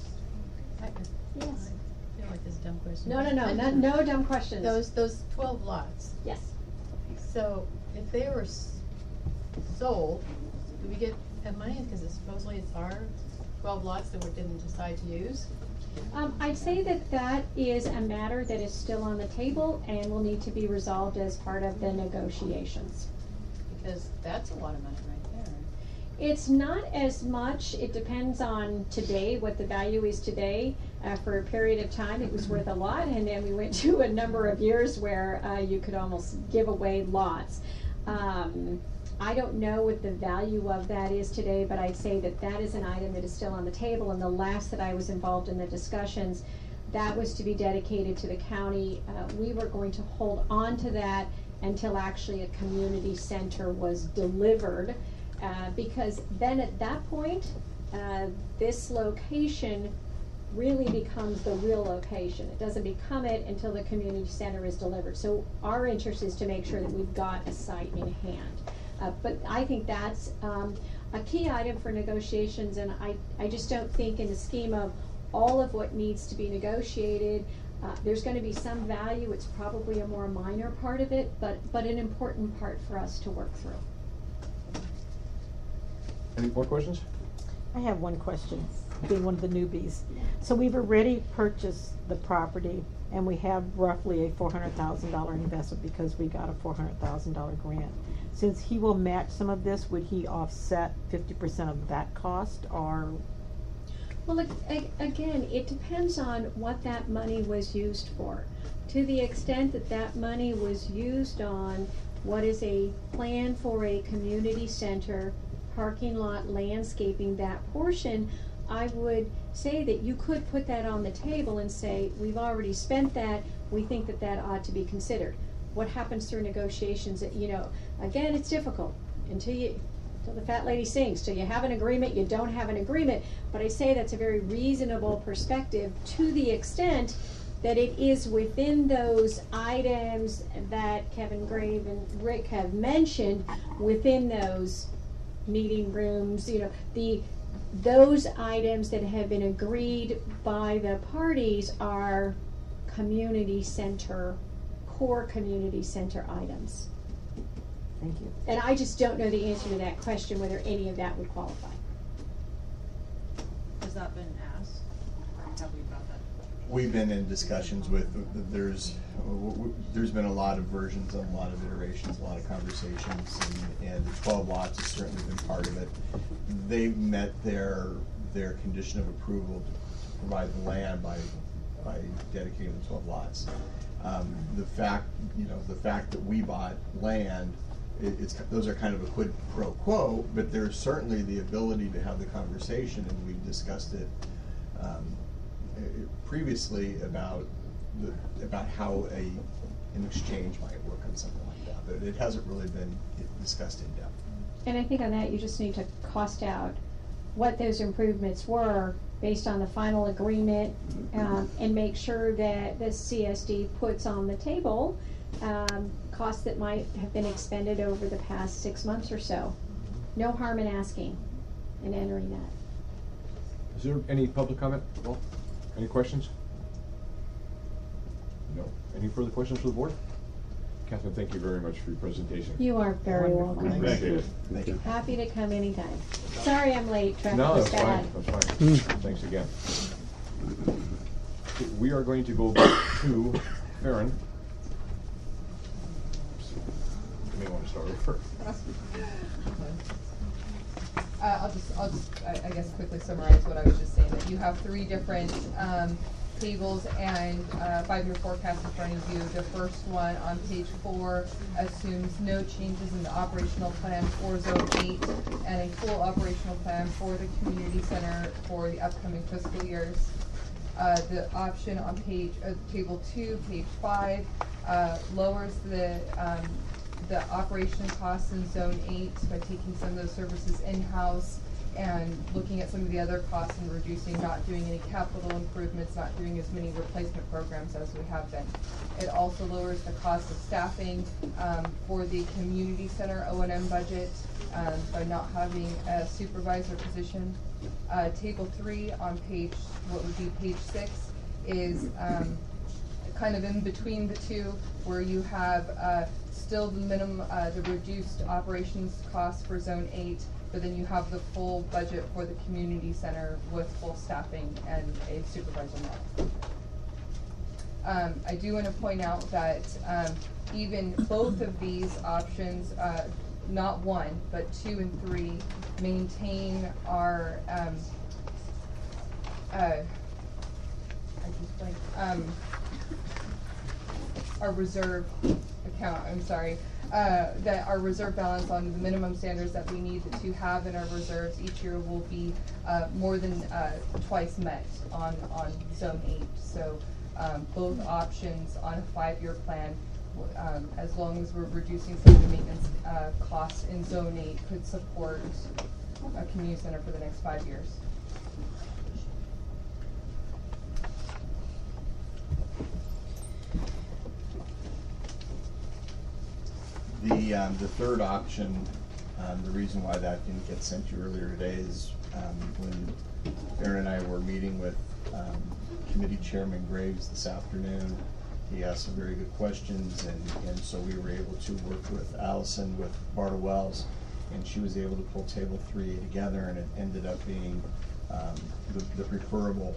Yes. I feel like this is a dumb question. No dumb questions. Those 12 lots. Yes. So if they were sold, do we have money? Because supposedly it's our 12 lots that we didn't decide to use. I'd say that is a matter that is still on the table and will need to be resolved as part of the negotiations. Because that's a lot of money right there. It's not as much, it depends on today, what the value is today. For a period of time, it was worth a lot, and then we went to a number of years where you could almost give away lots. I don't know what the value of that is today, but I'd say that is an item that is still on the table, and the last that I was involved in the discussions, that was to be dedicated to the county. We were going to hold on to that until actually a community center was delivered, because then at that point, this location really becomes the real location. It doesn't become it until the community center is delivered. So our interest is to make sure that we've got a site in hand. But I think that's a key item for negotiations, and I just don't think in the scheme of all of what needs to be negotiated, there's going to be some value. It's probably a more minor part of it, but an important part for us to work through. Any more questions? I have one question, being one of the newbies. So we've already purchased the property, and we have roughly a $400,000 investment because we got a $400,000 grant. Since he will match some of this, would he offset 50% of that cost, or? Well, again, it depends on what that money was used for. To the extent that that money was used on what is a plan for a community center, parking lot, landscaping, that portion, I would say that you could put that on the table and say, we've already spent that, we think that that ought to be considered. What happens through negotiations, you know, again, it's difficult until the fat lady sings, till you have an agreement, you don't have an agreement, but I say that's a very reasonable perspective to the extent that it is within those items that Kevin Grave and Rick have mentioned, within those meeting rooms, you know, those items that have been agreed by the parties are community center, core community center items. Thank you. And I just don't know the answer to that question, whether any of that would qualify. Has that been asked? Or have we brought that? We've been in discussions with, there's been a lot of versions and a lot of iterations, a lot of conversations, and the 12 lots has certainly been part of it. They've met their condition of approval to provide the land by dedicating the 12 lots. The fact that we bought land, those are kind of a quid pro quo, but there's certainly the ability to have the conversation, and we discussed it previously about how an exchange might work on something like that, but it hasn't really been discussed in depth. And I think on that, you just need to cost out what those improvements were based on the final agreement, and make sure that the CSD puts on the table costs that might have been expended over the past 6 months or so. No harm in asking and entering that. Is there any public comment? Well, any questions? No. Any further questions for the board? Catherine, thank you very much for your presentation. You are very welcome. Appreciate it. Thank you. Happy to come anytime. Sorry I'm late, traffic No, was that's bad. fine, that's fine. Thanks again. We are going to go back to Farron. You may want to start over. I'll just, I guess, quickly summarize what I was just saying, that you have 3 different, tables and, 5-year forecast in front of you. The first one on page 4 assumes no changes in the operational plan for Zone 8 and a full operational plan for the community center for the upcoming fiscal years. The option on table 2, page 5, lowers the operation costs in Zone 8 by taking some of those services in-house and looking at some of the other costs and reducing, not doing any capital improvements, not doing as many replacement programs as we have been. It also lowers the cost of staffing for the community center O&M budget by not having a supervisor position. Table 3 on what would be page 6 is kind of in between the two, where you have still the minimum, the reduced operations costs for Zone 8, but then you have the full budget for the community center with full staffing and a supervisor model. I do want to point out that even both of these options, not 1, but 2 and 3, maintain our our reserve account, that our reserve balance on the minimum standards that we need to have in our reserves each year will be more than twice met on Zone 8. So both options on a 5-year plan, as long as we're reducing some of the maintenance costs in Zone 8, could support a community center for the next 5 years. The third option, the reason why that didn't get sent to you earlier today is when Aaron and I were meeting with Committee Chairman Graves this afternoon, he asked some very good questions, and so we were able to work with Allison with Barta Wells, and she was able to pull Table 3A together, and it ended up being the preferable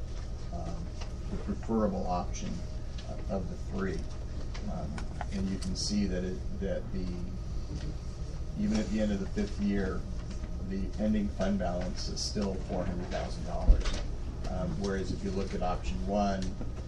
option of the 3. And you can see that even at the end of the 5th year, the ending fund balance is still $400,000. Whereas if you look at option 1,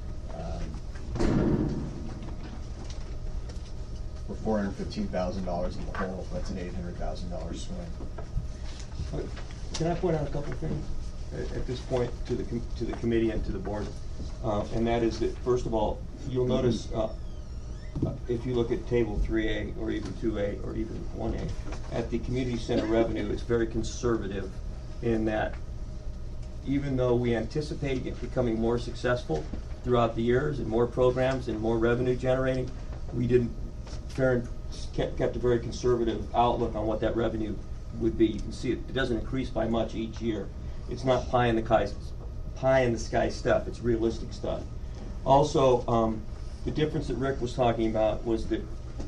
for $415,000 in the hole, that's an $800,000 swing. Can I point out a couple of things at this point to the committee and to the board? And that is that, first of all, you'll notice if you look at Table 3A or even 2A or even 1A, at the community center revenue, it's very conservative in that even though we anticipate it becoming more successful throughout the years and more programs and more revenue generating, Farron kept a very conservative outlook on what that revenue would be. You can see it doesn't increase by much each year. It's not pie in the sky stuff, it's realistic stuff. Also, the difference that Rick was talking about was that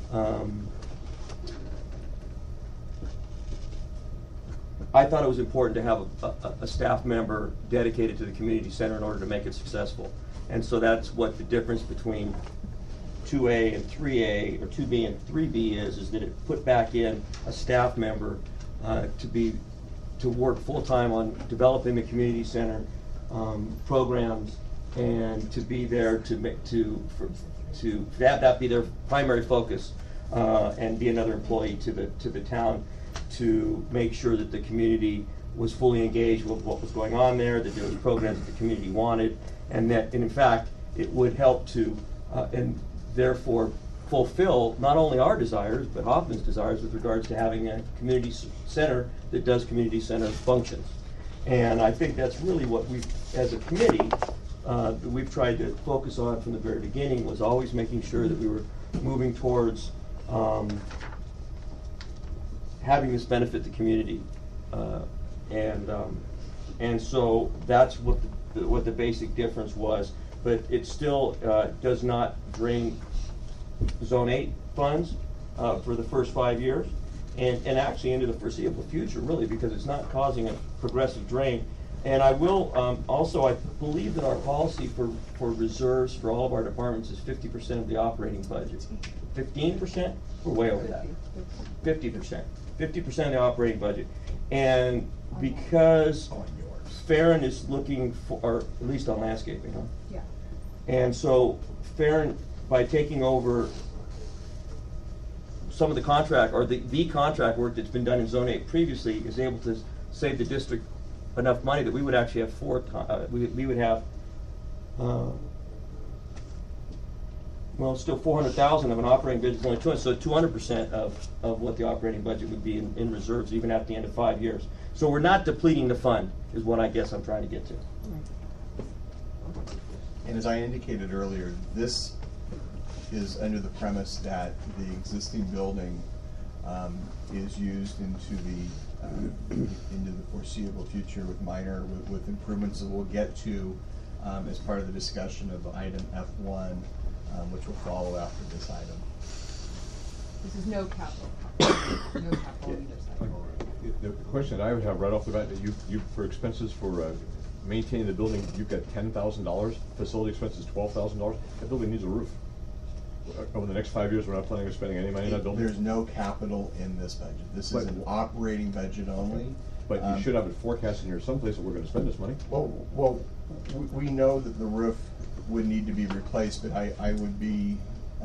I thought it was important to have a staff member dedicated to the community center in order to make it successful. And so that's what the difference between 2A and 3A, or 2B and 3B is that it put back in a staff member to work full-time on developing the community center programs, and to be there to have that be their primary focus, and be another employee to the town to make sure that the community was fully engaged with what was going on there, that there was programs that the community wanted, and in fact it would help to and therefore fulfill not only our desires but Hoffman's desires with regards to having a community center that does community center functions. And I think that's really what we, as a committee, we've tried to focus on from the very beginning, was always making sure that we were moving towards having this benefit the community. And so that's what the basic difference was. But it still does not drain Zone 8 funds for the first 5 years, and actually into the foreseeable future, really, because it's not causing a progressive drain. And I will also, I believe that our policy for reserves for all of our departments is 50% of the operating budget. 15%? We're way over that. 50%. 50% of the operating budget. And because Farron is looking for, or at least on landscaping, huh? Yeah. And so Farron, by taking over some of the contract, or the contract work that's been done in Zone 8 previously, is able to save the district enough money that we would actually have we would have, well, still 400,000 of an operating budget, only 200, so 200% of what the operating budget would be in reserves, even at the end of 5 years. So we're not depleting the fund, is what I guess I'm trying to get to. And as I indicated earlier, this is under the premise that the existing building is used into the foreseeable future with minor, with improvements that we'll get to as part of the discussion of item F1, which will follow after this item. This is no capital. No capital on either side. The question that I would have right off the bat, that you for expenses for maintaining the building, you've got $10,000, facility expenses $12,000. That building needs a roof. Over the next 5 years, we're not planning on spending any money on that building? There's no capital in this budget. This is an operating budget only. But you should have it forecast in here someplace that we're gonna spend this money. Well, we know that the roof would need to be replaced, but I would be,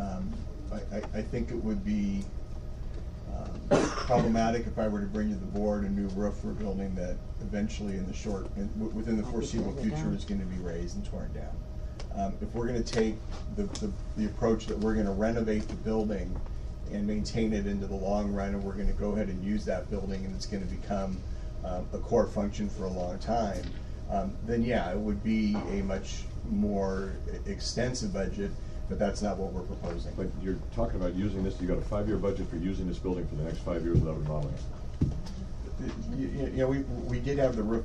I think it would be problematic if I were to bring to the board a new roof for a building that eventually within the foreseeable future is gonna be raised and torn down. If we're gonna take the approach that we're gonna renovate the building and maintain it into the long run, and we're gonna go ahead and use that building, and it's gonna become a core function for a long time, then yeah, it would be a much more extensive budget, but that's not what we're proposing. But you're talking about using this, you got a 5-year budget for using this building for the next 5 years without remodeling it. You know, we did have the roof,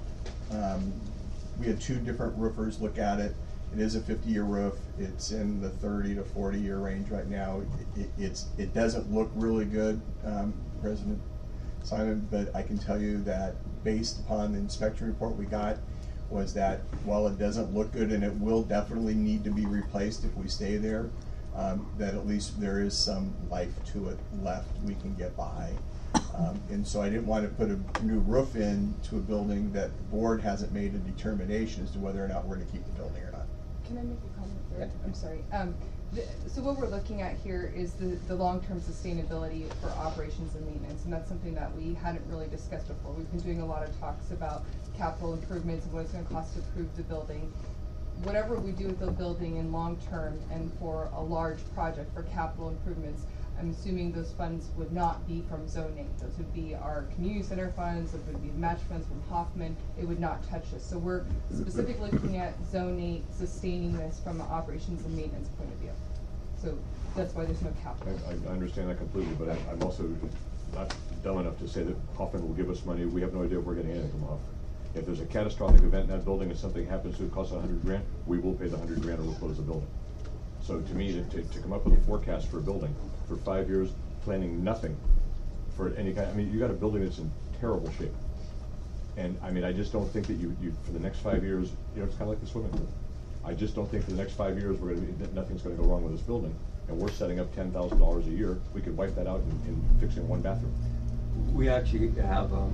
we had 2 different roofers look at it. It is a 50-year roof. It's in the 30 to 40-year range right now. It doesn't look really good, President Simon, but I can tell you that based upon the inspection report we got, was that while it doesn't look good and it will definitely need to be replaced if we stay there, that at least there is some life to it left we can get by. And so I didn't want to put a new roof in to a building that the board hasn't made a determination as to whether or not we're going to keep the building or not. Can I make a comment there? I'm sorry. So what we're looking at here is the long-term sustainability for operations and maintenance, and that's something that we hadn't really discussed before. We've been doing a lot of talks about capital improvements and what it's going to cost to improve the building. Whatever we do with the building in long-term and for a large project for capital improvements, I'm assuming those funds would not be from Zone 8. Those would be our community center funds, those would be match funds from Hoffman. It would not touch this. So we're specifically looking at Zone 8 sustaining this from an operations and maintenance point of view. So that's why there's no capital. I understand that completely, but I'm also not dumb enough to say that Hoffman will give us money. We have no idea if we're getting anything from Hoffman. If there's a catastrophic event in that building and something happens to it costs $100,000, we will pay the $100,000 or we'll close the building. So to me, to come up with a forecast for a building for 5 years, planning nothing for any kind, I mean, you got a building that's in terrible shape. And I mean, I just don't think that you for the next 5 years, you know, it's kind of like the swimming pool. I just don't think for the next 5 years nothing's going to go wrong with this building. And we're setting up $10,000 a year. We could wipe that out in fixing one bathroom. We actually have a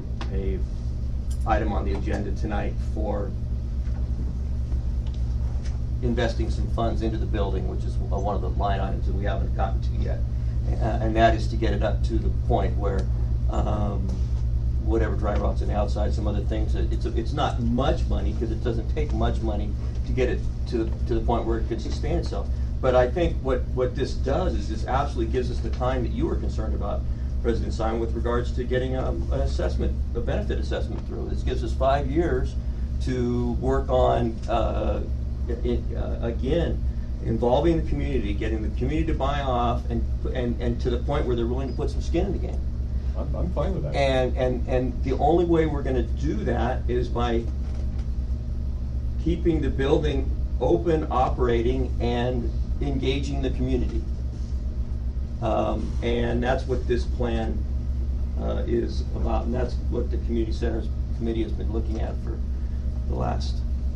item on the agenda tonight for investing some funds into the building, which is one of the line items that we haven't gotten to yet. And that is to get it up to the point where whatever dry rot's on the outside, some other things, it's not much money, because it doesn't take much money to get it to the point where it could sustain itself. But I think what this does is this absolutely gives us the time that you were concerned about, President Simon, with regards to getting an assessment, a benefit assessment through. This gives us 5 years to work on, again, involving the community, getting the community to buy off, and to the point where they're willing to put some skin in the game. I'm fine with that. And the only way we're gonna do that is by keeping the building open, operating, and engaging the community. And that's what this plan is about, and that's what the Community Centers Committee has been looking at for the last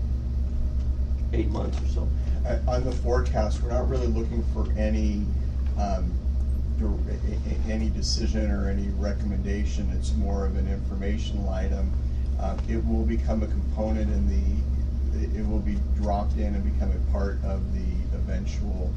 8 months or so. On the forecast, we're not really looking for any decision or any recommendation. It's more of an informational item. It will become a component it will be dropped in and become a part of the eventual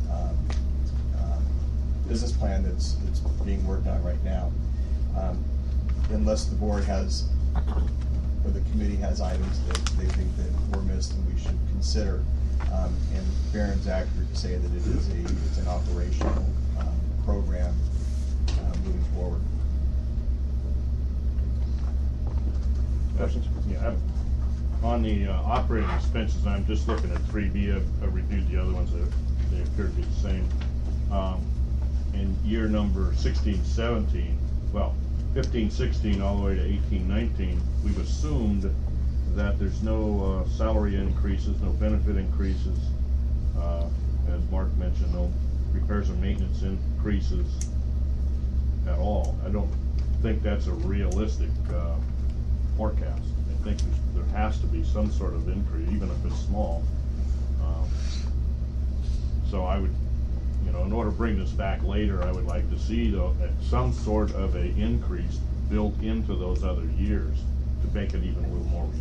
business plan that's being worked on right now. Unless the board has, or the committee has items that they think that were missed and we should consider. And Baron's accurate to say that it's an operational program moving forward. Questions? Yeah. On the operating expenses, I'm just looking at 3B. I've reviewed the other ones. They appear to be the same. In year number 16-17, well, 15-16 all the way to 18-19, we've assumed that there's no salary increases, no benefit increases. As Mark mentioned, no repairs and maintenance increases at all. I don't think that's a realistic forecast. I think there has to be some sort of increase, even if it's small. So I would, in order to bring this back later, I would like to see some sort of a increase built into those other years to make it even a little more.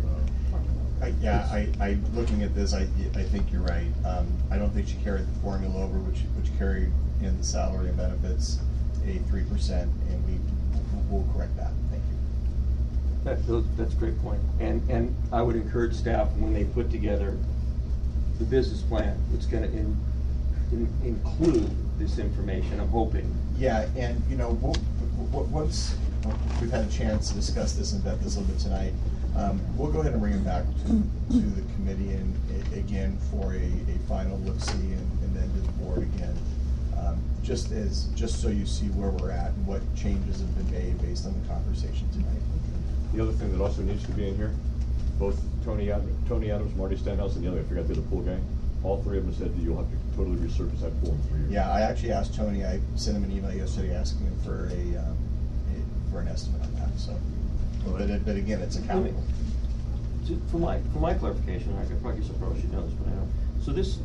I looking at this, I think you're right. I don't think she carried the formula over, which carried in the salary and benefits a 3%, and we'll correct that. Thank you. That's a great point. And I would encourage staff, when they put together the business plan, it's going to include this information, I'm hoping. Yeah, and once we've had a chance to discuss this and vet this a little bit tonight, we'll go ahead and bring it back to the committee and again for a final look-see and then to the board again. Just so you see where we're at and what changes have been made based on the conversation tonight. The other thing that also needs to be in here, both Tony Adams, Marty Stenhouse, and the other, I forgot the other pool guy, all three of them said that you'll have to totally resurface that pool in 3 years. Yeah, I actually asked Tony, I sent him an email yesterday asking him for an estimate on that, so. But again, it's accountable. For my clarification, I could probably surprise you knows, but I don't. So this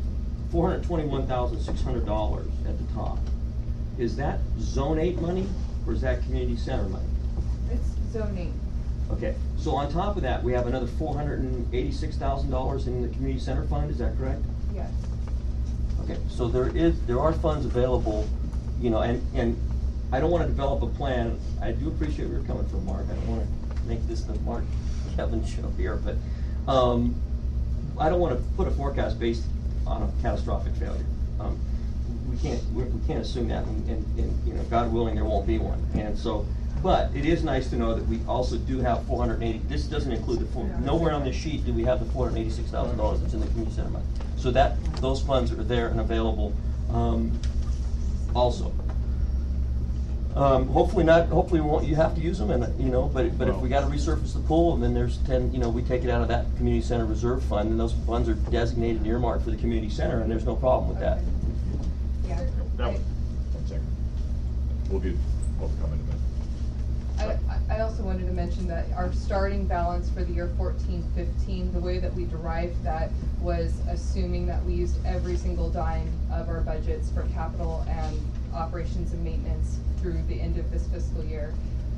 $421,600 at the top, is that Zone 8 money or is that community center money? It's Zone 8. Okay, so on top of that, we have another $486,000 in the community center fund, is that correct? Yes. Okay, so there are funds available, and I don't want to develop a plan. I do appreciate where you're coming from, Mark. I don't want to make this the Mark Kevin show here, but I don't want to put a forecast based on a catastrophic failure. We can't assume that, and God willing, there won't be one. And so, but it is nice to know that we also do have 480. This doesn't include nowhere on this sheet do we have the $486,000 that's in the community center money. So those funds are there and available also. Hopefully not. Hopefully you have to use them, and but if we got to resurface the pool, and then there's 10, we take it out of that community center reserve fund, and those funds are designated and earmarked for the community center, and there's no problem with that. Yeah. One second. We'll get public comment in a minute. I also wanted to mention that our starting balance for the year 14-15, the way that we derived that was assuming that we used every single dime of our budgets for capital and operations and maintenance through the end of this fiscal year.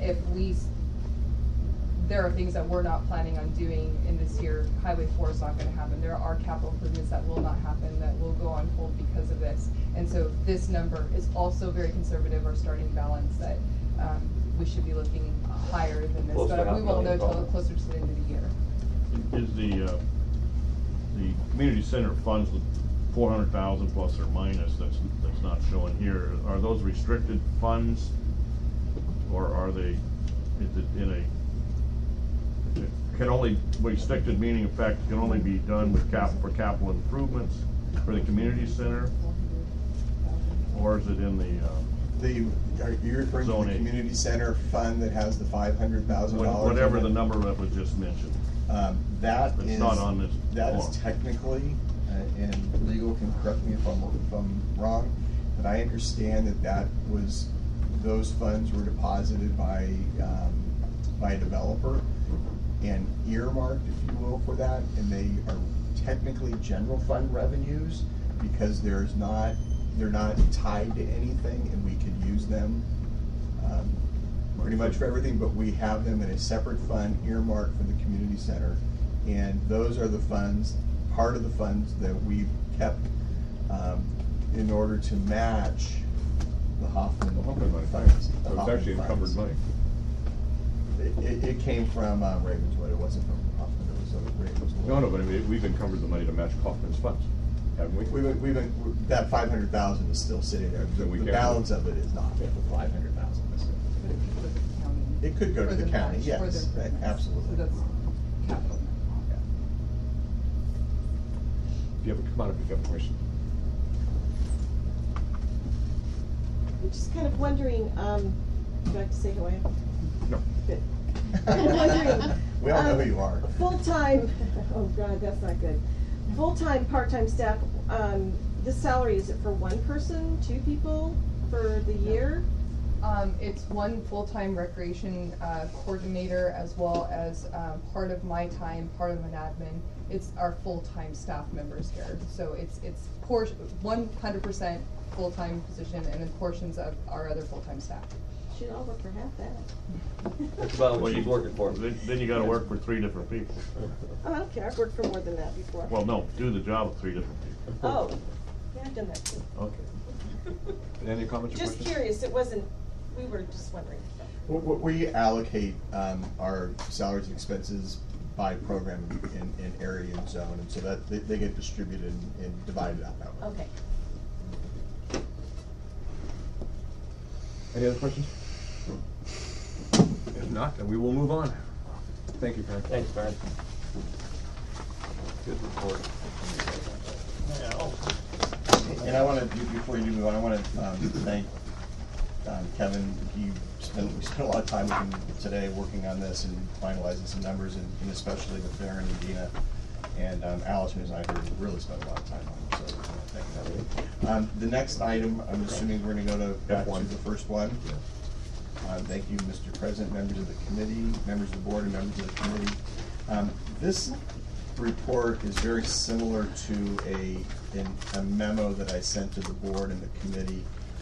There are things that we're not planning on doing in this year. Highway 4 is not going to happen. There are capital improvements that will not happen, that will go on hold because of this. And so this number is also very conservative, our starting balance, that we should be looking higher than this, but we won't know until closer to the end of the year. Is the community center funds, the 400,000 plus or minus that's not showing here, are those restricted funds or are they, is it in a, can only, restricted meaning, in fact, can only be done with for capital improvements for the community center? Or is it in the, Are you referring to Zone the 8. community center fund that has the $500,000? whatever in the it? number that was just mentioned? That It's is not on this that form. is technically, and legal can correct me if I'm wrong, but I understand that was, those funds were deposited by a developer and earmarked, if you will, for that, and they are technically general fund revenues because they're not tied to anything, and we could use them pretty much for everything, but we have them in a separate fund earmarked for the community center, and those are the funds, part of the funds that we've kept in order to match the Hoffman money. funds. So it's actually encumbered money. It came from Ravenswood. It wasn't from Hoffman. It was Ravenswood. No, but I mean, we've encumbered the money to match Kaufman's funds, haven't we? That 500,000 is still sitting there. So we The can't- balance of it is not the 500,000. It could go to the county, match, yes, for the improvements. absolutely. So that's capital. If you have, come on if you have a question. I'm just kind of wondering, would you like to say who I am? No. Good. I'm wondering. We all know who you are. Full-time, oh God, that's not good. Full-time, part-time staff, this salary, is it for one person, two people for the year? It's one full-time recreation coordinator as well as part of my time, part of an admin. It's our full-time staff members here. So it's 100% full-time position and then portions of our other full-time staff. Should all work for half that. That's about what she's working for. Then you gotta work for 3 different people. Oh, I don't care, I've worked for more than that before. Well, no, do the job of 3 different people. Oh, yeah, I've done that too. Okay. Any comments or questions? Just curious, it wasn't, we were just wondering. We allocate our salaries and expenses by program in area and zone, and so that they get distributed and divided out that way. Okay. Any other questions? If not, then we will move on. Thank you, Karen. Thanks, Barry. Good report. And I want to, before you move on, I want to thank Kevin. We spent a lot of time with him today working on this and finalizing some numbers, and especially with Darren and Dina and Allison, who's I really spent a lot of time on. So thank you. The next item, I'm assuming we're going to go to back to the first one. Thank you, Mr. President, members of the committee, members of the board, and members of the committee. This report is very similar to a memo that I sent to the board and the committee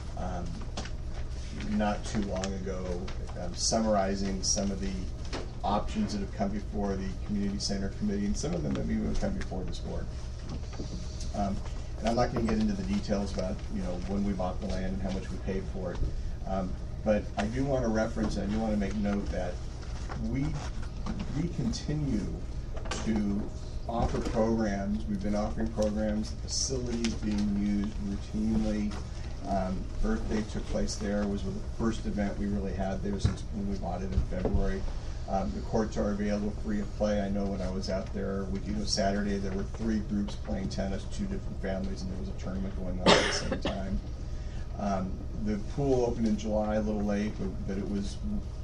not too long ago, summarizing some of the options that have come before the community center committee, and some of them have even come before this board. And I'm not going to get into the details about when we bought the land and how much we paid for it, but I do want to reference and I do want to make note that we continue to offer programs. We've been offering programs. The facilities being used routinely. Birthday took place there. Was the first event we really had there since when we bought it in February. The courts are available free of play. I know when I was out there a week ago Saturday, there were 3 groups playing tennis, 2 different families, and there was a tournament going on at the same time. The pool opened in July, a little late, but it was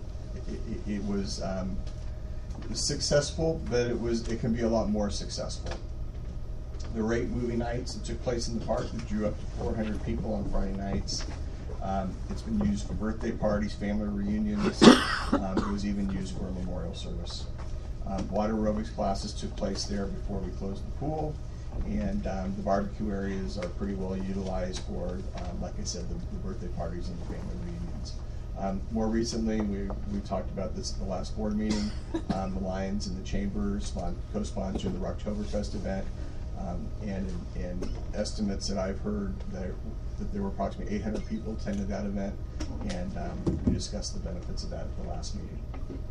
successful, but it can be a lot more successful. The rate movie nights that took place in the park that drew up to 400 people on Friday nights. It's been used for birthday parties, family reunions. It was even used for a memorial service. Water aerobics classes took place there before we closed the pool, and the barbecue areas are pretty well utilized for, like I said, the birthday parties and the family reunions. More recently, we talked about this at the last board meeting. The Lions and the Chambers co-sponsored the Rocktoberfest event, and estimates that I've heard that there were approximately 800 people attended that event, and we discussed the benefits of that at the last meeting.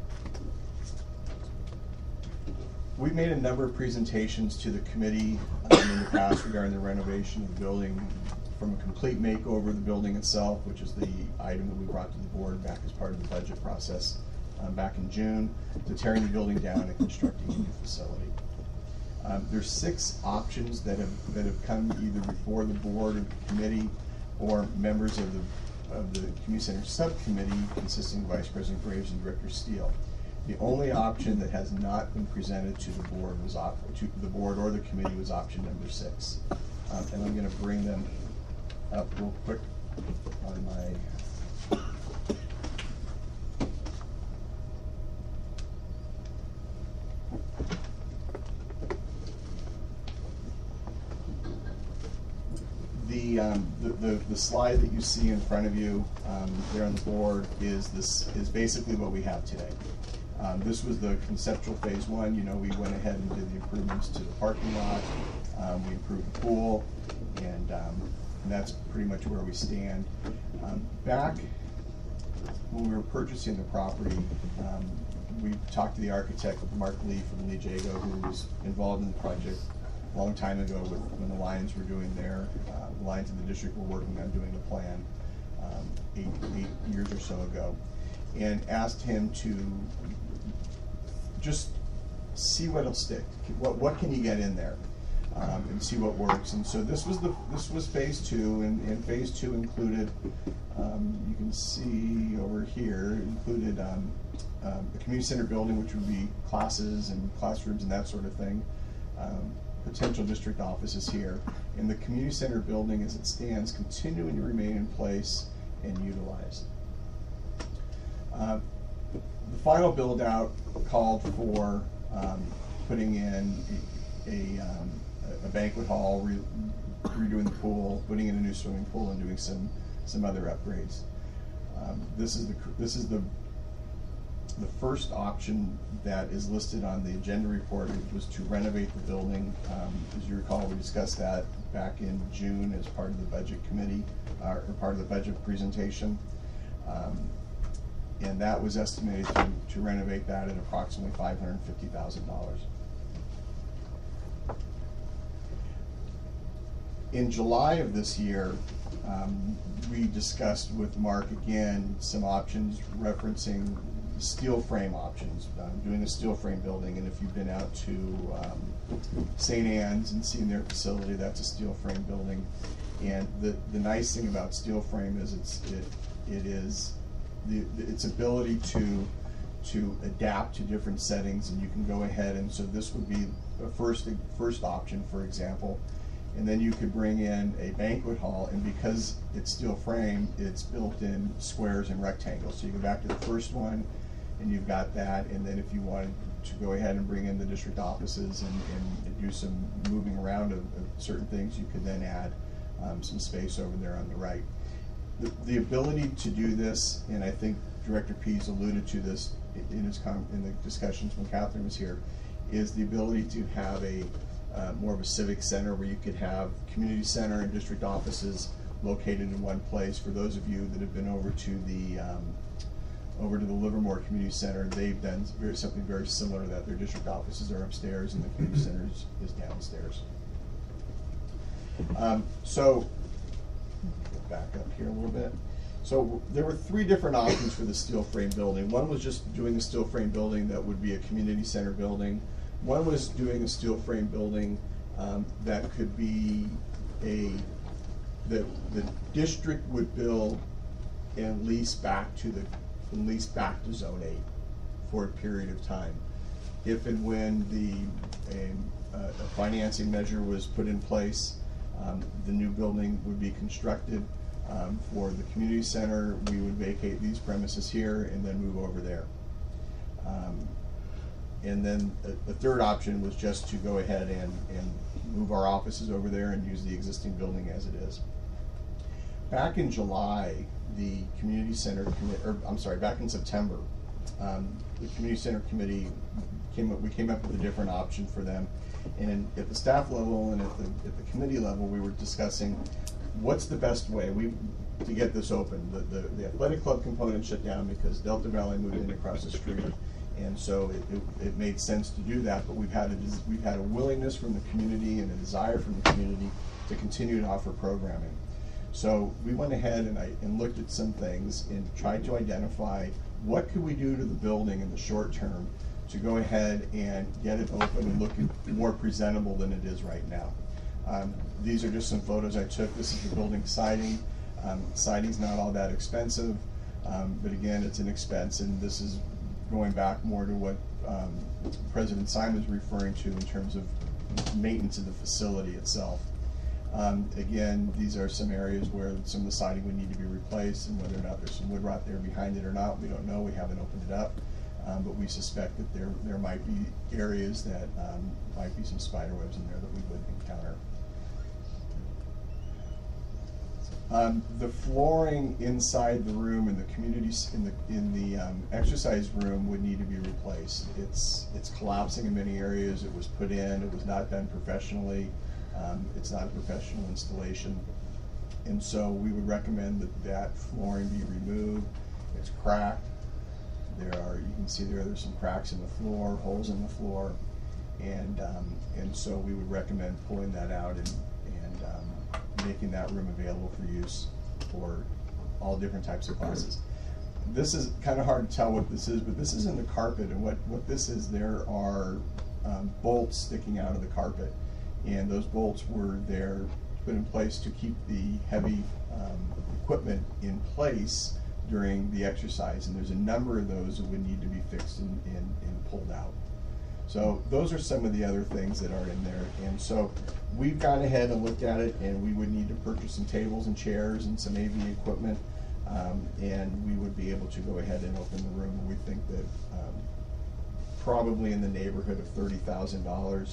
We've made a number of presentations to the committee in the past regarding the renovation of the building, from a complete makeover of the building itself, which is the item that we brought to the board back as part of the budget process back in June, to tearing the building down and constructing a new facility. There's 6 options that have come either before the board or the committee or members of the Community Center Subcommittee, consisting of Vice President Graves and Director Steele. The only option that has not been presented to the board or the committee was option number 6. And I'm going to bring them up real quick on my. The slide that you see in front of you there on the board is basically what we have today. This was the conceptual phase 1. You know, we went ahead and did the improvements to the parking lot. We improved the pool, and that's pretty much where we stand. Back when we were purchasing the property, we talked to the architect, Mark Lee from Lee Jago, who was involved in the project a long time ago when the Lions were doing the Lions in the district were working on doing the plan 8 years or so ago, and asked him to just see what'll stick. What can you get in there, and see what works. And so this was phase 2, and phase 2 included, you can see over here, included the community center building, which would be classes and classrooms and that sort of thing. Potential district offices here, and the community center building as it stands continuing to remain in place and utilized. The final build out called for putting in a banquet hall, redoing the pool, putting in a new swimming pool, and doing some other upgrades. This is the first option that is listed on the agenda report. It was to renovate the building. As you recall, we discussed that back in June as part of the budget committee, or part of the budget presentation. And that was estimated to renovate that at approximately $550,000. In July of this year, we discussed with Mark again some options referencing steel frame options, doing a steel frame building. And if you've been out to St. Anne's and seen their facility, that's a steel frame building. And the nice thing about steel frame is its ability to adapt to different settings, and you can go ahead, and so this would be a first option, for example. And then you could bring in a banquet hall, and because it's steel frame, it's built in squares and rectangles. So you go back to the first one, and you've got that, and then if you wanted to go ahead and bring in the district offices and do some moving around of certain things, you could then add some space over there on the right. The ability to do this, and I think Director Pease alluded to this in the discussions when Catherine was here, is the ability to have more of a civic center where you could have community center and district offices located in one place. For those of you that have been over to the Livermore Community Center, they've done something very similar to that. Their district offices are upstairs and the community center is downstairs. So, back up here a little bit. So there were 3 different options for the steel frame building. One was just doing a steel frame building that would be a community center building. One was doing a steel frame building that could be the district would build and lease back to Zone 8 for a period of time. If and when a financing measure was put in place, the new building would be constructed. For the community center, we would vacate these premises here and then move over there. And then the third option was just to go ahead and move our offices over there and use the existing building as it is. Back in July, the community center, back in September, the community center committee we came up with a different option for them. And at the staff level and at the committee level, we were discussing what's the best way to get this open. The athletic club component shut down because Delta Valley moved in across the street, and so it made sense to do that. But we've had a willingness from the community and a desire from the community to continue to offer programming. So we went ahead and looked at some things and tried to identify what could we do to the building in the short term to go ahead and get it open and looking more presentable than it is right now. These are just some photos I took. This is the building siding. Siding's not all that expensive, but again, it's an expense, and this is going back more to what President Simon's referring to in terms of maintenance of the facility itself. Again, these are some areas where some of the siding would need to be replaced, and whether or not there's some wood rot there behind it or not, we don't know. We haven't opened it up, but we suspect that there might be areas that might be some spider webs in there that we would encounter. The flooring inside the room in the communities in the exercise room would need to be replaced. It's collapsing in many areas. It was put in. It was not done professionally. It's not a professional installation, and so we would recommend that flooring be removed. It's cracked. You can see there's some cracks in the floor, holes in the floor, and so we would recommend pulling that out and making that room available for use for all different types of classes. This is kind of hard to tell what this is, but this is in the carpet, and what this is, there are bolts sticking out of the carpet, and those bolts were there put in place to keep the heavy equipment in place during the exercise, and there's a number of those that would need to be fixed and pulled out. So those are some of the other things that are in there, and so we've gone ahead and looked at it, and we would need to purchase some tables and chairs and some AV equipment, and we would be able to go ahead and open the room. We think that probably in the neighborhood of $30,000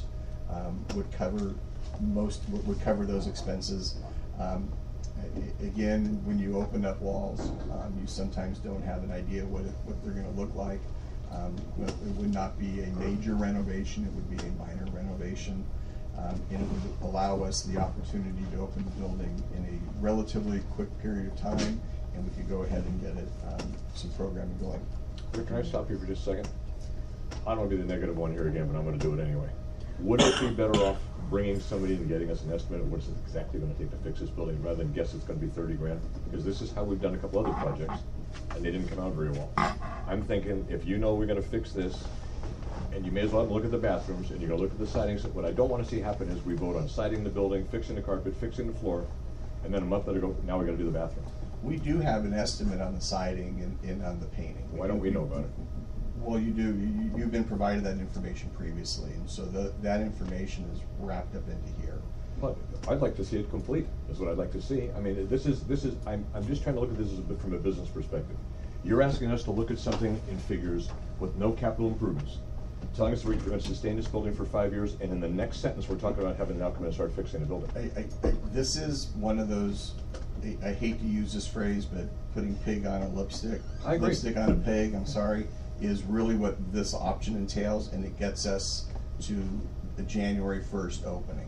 would cover those expenses. Again, when you open up walls, you sometimes don't have an idea what they're going to look like. It would not be a major renovation, it would be a minor renovation, and it would allow us the opportunity to open the building in a relatively quick period of time, and we could go ahead and get it some programming going. Rick, can I stop you for just a second? I don't want to be the negative one here again, but I'm going to do it anyway. Wouldn't it be better off bringing somebody and getting us an estimate of what it's exactly going to take to fix this building rather than guess it's going to be 30 grand? Because this is how we've done a couple other projects, and they didn't come out very well. I'm thinking, if you know we're going to fix this, and you may as well look at the bathrooms, and you're going to look at the siding. So what I don't want to see happen is we vote on siding the building, fixing the carpet, fixing the floor, and then a month later go, now we got to do the bathroom. We do have an estimate on the siding and on the painting. Why don't we know about it? Well, you do. You've been provided that information previously, and so that information is wrapped up into here. But I'd like to see it complete, is what I'd like to see. I mean, I'm just trying to look at this from a business perspective. You're asking us to look at something in figures with no capital improvements, telling us we're going to sustain this building for 5 years, and in the next sentence, we're talking about having to now come and start fixing the building. This is one of those, I hate to use this phrase, but putting pig on a lipstick, I agree. Lipstick on a pig, I'm sorry, is really what this option entails, and it gets us to the January 1st opening.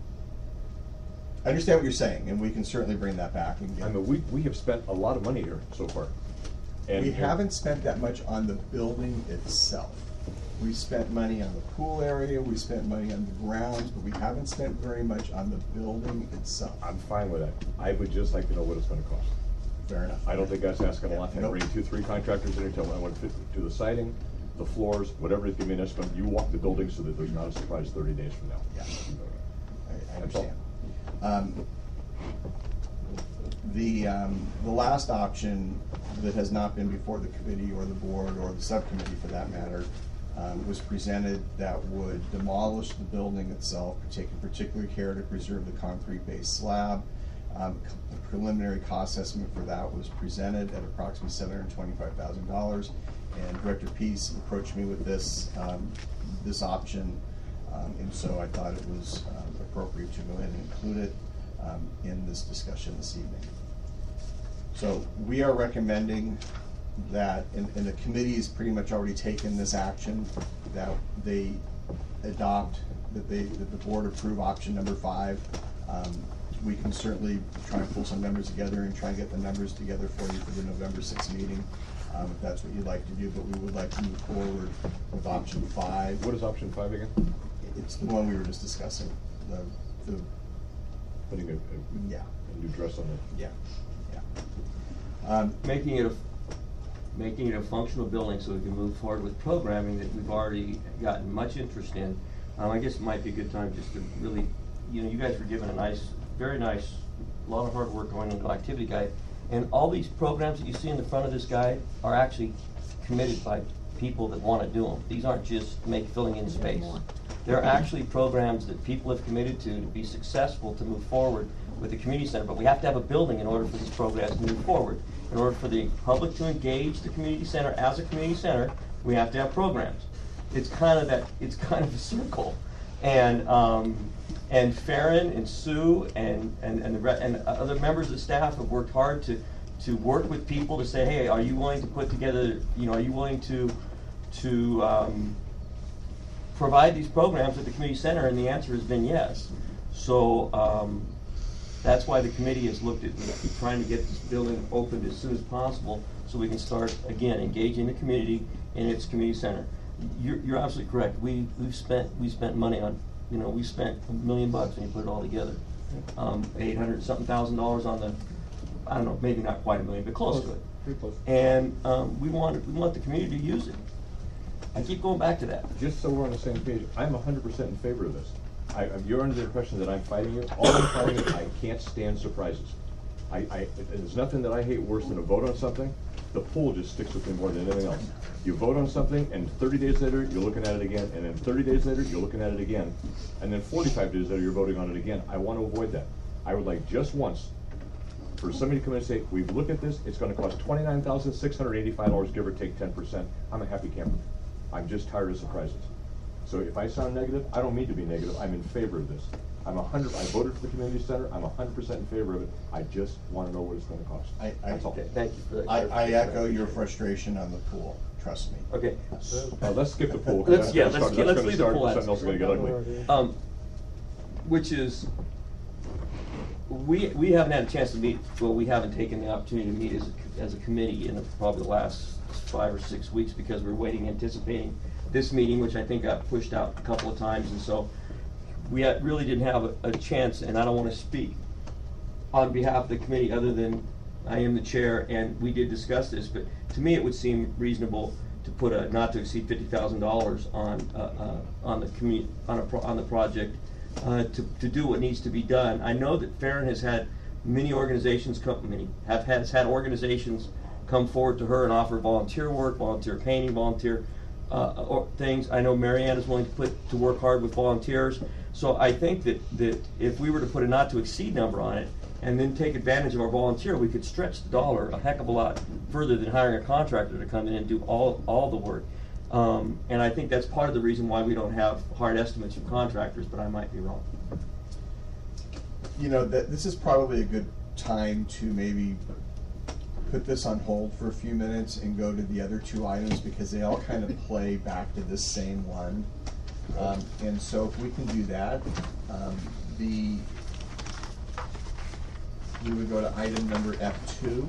I understand what you're saying, and we can certainly bring that back and get. I mean, we have spent a lot of money here so far. And we haven't spent that much on the building itself. We spent money on the pool area, we spent money on the grounds, but we haven't spent very much on the building itself. I'm fine with that. I would just like to know what it's going to cost. Fair enough. I don't think that's asking a lot. Nope. Bring 2-3 contractors in and tell them I want to do the siding, the floors, whatever it give me an estimate. You walk the building so that there's not a surprise 30 days from now. Yeah. I That's all. understand. The last option that has not been before the committee or the board or the subcommittee for that matter was presented that would demolish the building itself, taking particular care to preserve the concrete base slab. A preliminary cost estimate for that was presented at approximately $725,000, and Director Peace approached me with this option, and so I thought it was appropriate to go ahead and include it in this discussion this evening. So we are recommending that, and the committee has pretty much already taken this action, that they adopt, that the board approve option number 5. We can certainly try and pull some numbers together and try and get the numbers together for you for the November 6th meeting, if that's what you'd like to do, but we would like to move forward with option 5. What is option 5 again? It's the one we were just discussing, the Putting yeah. new dress on it. Yeah, Making it a functional building so we can move forward with programming that we've already gotten much interest in. I guess it might be a good time just to really, you guys were given a very nice, a lot of hard work going into the activity guide. And all these programs that you see in the front of this guide are actually committed by people that want to do them. These aren't just filling in space. They're actually programs that people have committed to be successful to move forward with the community center. But we have to have a building in order for these programs to move forward. In order for the public to engage the community center as a community center, we have to have programs. It's kind of a circle. And Farron and Sue and other members of the staff have worked hard to work with people to say, hey, are you willing to put together, are you willing to provide these programs at the community center? And the answer has been yes. So that's why the committee has looked at trying to get this building opened as soon as possible so we can start, again, engaging the community in its community center. You're absolutely correct. We spent money on, we spent $1 million when you put it all together. $800-something thousand on the, I don't know, maybe not quite $1 million, but close to it. Pretty close. And we want the community to use it. I keep going back to that. Just so we're on the same page, I'm 100% in favor of this. You're under the impression that I'm fighting you. All I'm fighting is I can't stand surprises. There's nothing that I hate worse than a vote on something. The pool just sticks with me more than anything else. You vote on something, and 30 days later, you're looking at it again, and then 30 days later, you're looking at it again, and then 45 days later, you're voting on it again. I want to avoid that. I would like just once for somebody to come in and say, we've looked at this, it's going to cost $29,685, give or take 10%. I'm a happy camper. I'm just tired of surprises. So if I sound negative, I don't mean to be negative. I'm in favor of this. I voted for the community center. I'm 100% in favor of it. I just want to know what it's going to cost. That's all. Okay, thank you for that. I echo your frustration on the pool, trust me. Okay. Let's skip the pool. Let's leave the pool out. Something else is going to get ugly. Which is, we haven't had a chance to meet, well, we haven't taken the opportunity to meet as a committee in probably the last 5 or 6 weeks because we're anticipating this meeting, which I think got pushed out a couple of times, and so we really didn't have a chance, and I don't want to speak on behalf of the committee other than I am the chair, and we did discuss this, but to me it would seem reasonable to put a not to exceed $50,000 on the project to do what needs to be done. I know that Farron has had many organizations has had organizations come forward to her and offer volunteer work, volunteer painting, volunteer things. I know Marianne is willing to work hard with volunteers. So I think that if we were to put a not to exceed number on it and then take advantage of our volunteer, we could stretch the dollar a heck of a lot further than hiring a contractor to come in and do all the work. And I think that's part of the reason why we don't have hard estimates from contractors, but I might be wrong. This is probably a good time to maybe put this on hold for a few minutes and go to the other two items because they all kind of play back to this same one. And so if we can do that, we would go to item number F2.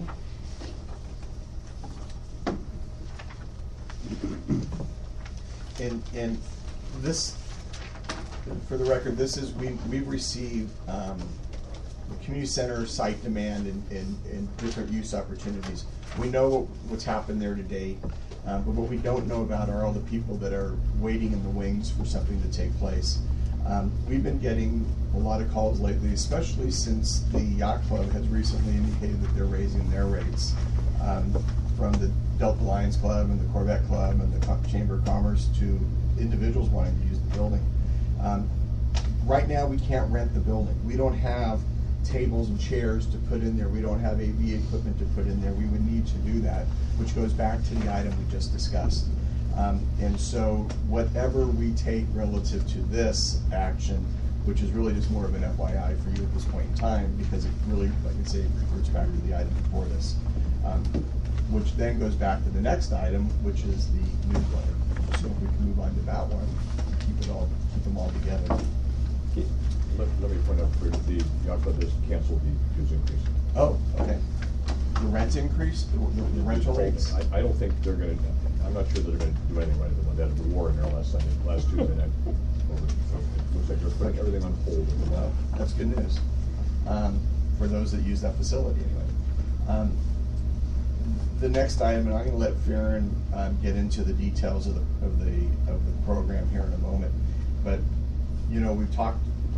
And this, for the record, this is, we've received the community center site demand and different use opportunities. We know what's happened there to date, but what we don't know about are all the people that are waiting in the wings for something to take place. We've been getting a lot of calls lately, especially since the Yacht Club has recently indicated that they're raising their rates from the Delta Lions Club and the Corvette Club and the Chamber of Commerce to individuals wanting to use the building. Right now, we can't rent the building. We don't have tables and chairs to put in there. We don't have AV equipment to put in there. We would need to do that, which goes back to the item we just discussed. And so whatever we take relative to this action, which is really just more of an FYI for you at this point in time, because it really, like I say, refers back to the item before this, which then goes back to the next item, which is the newsletter. So if we can move on to that one, keep them all together. Let me point out for the Yacht Club has canceled the dues increase. Oh, okay. The rent increase, the rental rates? I don't think they're going to. I'm not sure they're going to do anything right at the moment. They had a war in there last Tuesday night. Looks like they're putting everything on hold. Well, that's good news. for those that use that facility anyway. The next item, and I'm going to let Farron get into the details of the program here in a moment, but you know, we've talked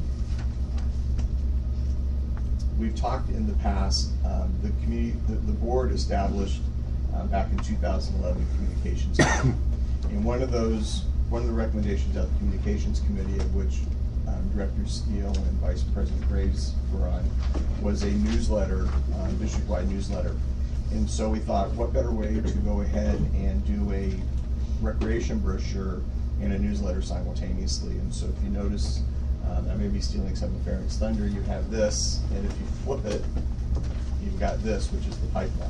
in the past. The board established back in 2011 communications committee. And one of the recommendations of the communications committee, of which Director Steele and Vice President Graves were on, was a newsletter, district-wide newsletter. And so we thought, what better way to go ahead and do a recreation brochure and a newsletter simultaneously. And so if you notice, I may be stealing some of Farron's thunder, you have this, and if you flip it, you've got this, which is the pipeline.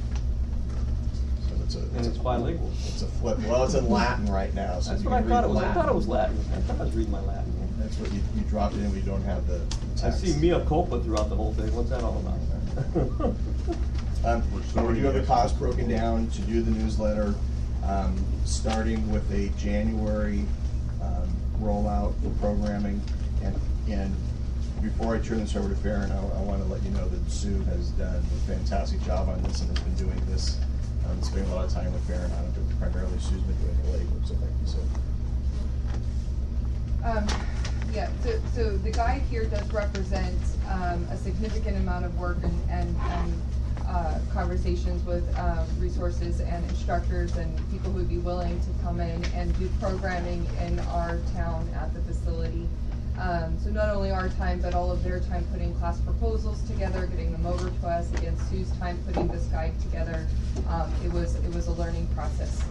So It's bilingual. It's a flip. Well, it's in Latin right now, so That's you what I can thought read it was. I Latin. thought it was Latin. I thought I was reading my Latin. That's what you dropped in when you don't have the I text. see mea culpa throughout the whole thing. What's that all about? We do have the cost broken down to do the newsletter, starting with a January rollout for programming. And before I turn this over to Farron, I want to let you know that Sue has done a fantastic job on this and has been doing this. Spending a lot of time with Farron on it, but primarily Sue's been doing the legwork, so thank you, Sue. Yeah, so the guide here does represent a significant amount of work and conversations with resources and instructors and people who would be willing to come in and do programming in our town at the facility. So not only our time, but all of their time putting class proposals together, getting them over to us, again, Sue's time putting this guide together. It was a learning process.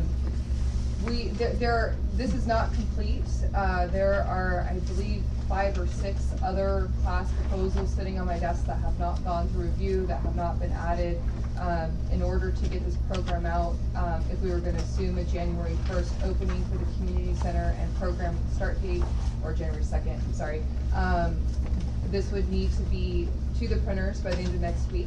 This is not complete. There are, I believe, 5 or 6 other class proposals sitting on my desk that have not gone through review, that have not been added in order to get this program out. If we were going to assume a January 1st opening for the community center and program start date, or January 2nd, I'm sorry, this would need to be to the printers by the end of next week.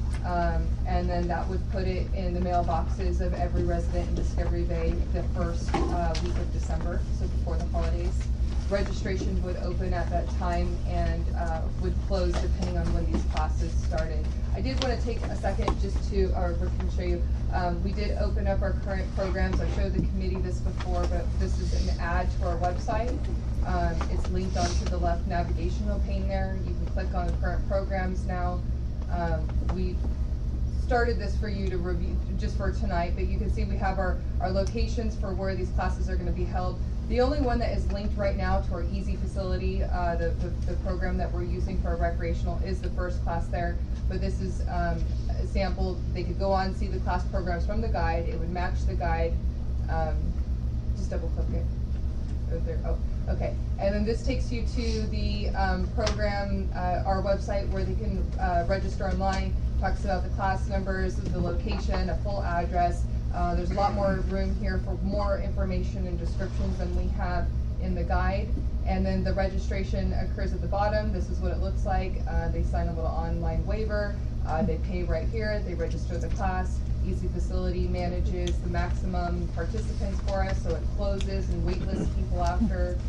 And then that would put it in the mailboxes of every resident in Discovery Bay the first week of December, so before the holidays. Registration would open at that time and would close depending on when these classes started. I did want to take a second just to, or Rick can show you, we did open up our current programs. I showed the committee this before, but this is an add to our website. It's linked onto the left navigational pane there. You can click on the current programs now. We started this for you to review just for tonight, but you can see we have our locations for where these classes are going to be held. The only one that is linked right now to our EASY facility, the program that we're using for our recreational, is the first class there. But this is a sample. They could go on and see the class programs from the guide. It would match the guide. Just double click it. Oh, there. Oh, okay. And then this takes you to the program, our website, where they can register online. Talks about the class numbers, the location, a full address. There's a lot more room here for more information and descriptions than we have in the guide. And then the registration occurs at the bottom. This is what it looks like. They sign a little online waiver. They pay right here. They register the class. EASY Facility manages the maximum participants for us, so it closes and waitlists people after.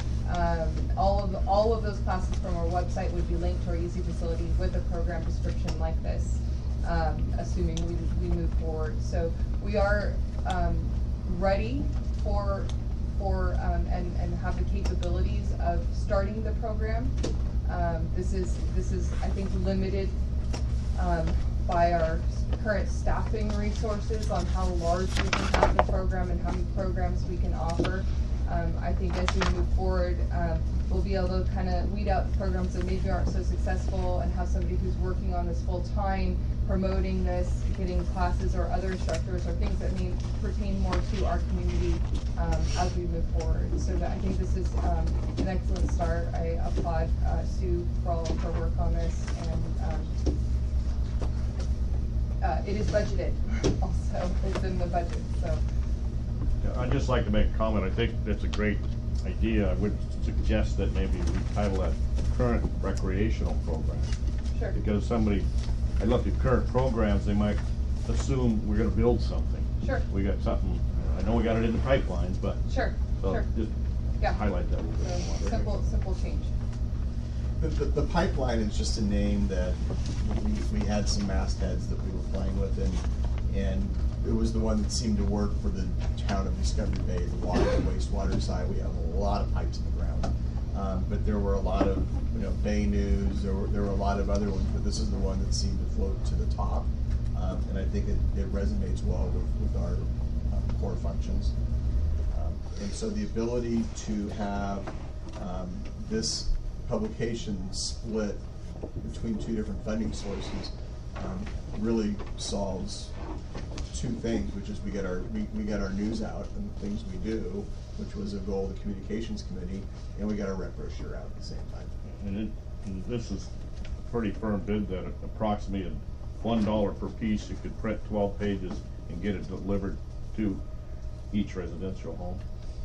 All of those classes from our website would be linked to our EASY Facility with a program description like this, assuming we move forward. So we are ready for and have the capabilities of starting the program. This is I think limited by our current staffing resources on how large we can have the program and how many programs we can offer. I think as we move forward, we'll be able to kind of weed out the programs that maybe aren't so successful and have somebody who's working on this full time, promoting this, getting classes or other instructors or things that may pertain more to our community as we move forward. So that I think this is an excellent start. I applaud Sue for all of her work on this, and it is budgeted also. It's in the budget, so. I'd just like to make a comment. I think that's a great idea. I would suggest that maybe we title that current recreational program. Sure. Because I look at current programs, they might assume we're gonna build something. Sure. We got something, I know we got it in the pipelines, but. Sure, So sure. just Yeah. highlight that a little bit more. Simple change. The pipeline is just a name that we had some mastheads that we were playing with, and it was the one that seemed to work for the town of Discovery Bay, the water and wastewater side. We have a lot of pipes in the ground, but there were a lot of, Bay News. There were a lot of other ones, but this is the one that seemed to float to the top, and I think it resonates well with our core functions. And so the ability to have this publication split between two different funding sources really solves two things, which is we get our news out and the things we do, which was a goal of the communications committee, and we got our rep brochure out at the same time. And this is a pretty firm bid that approximated $1 per piece. You could print 12 pages and get it delivered to each residential home.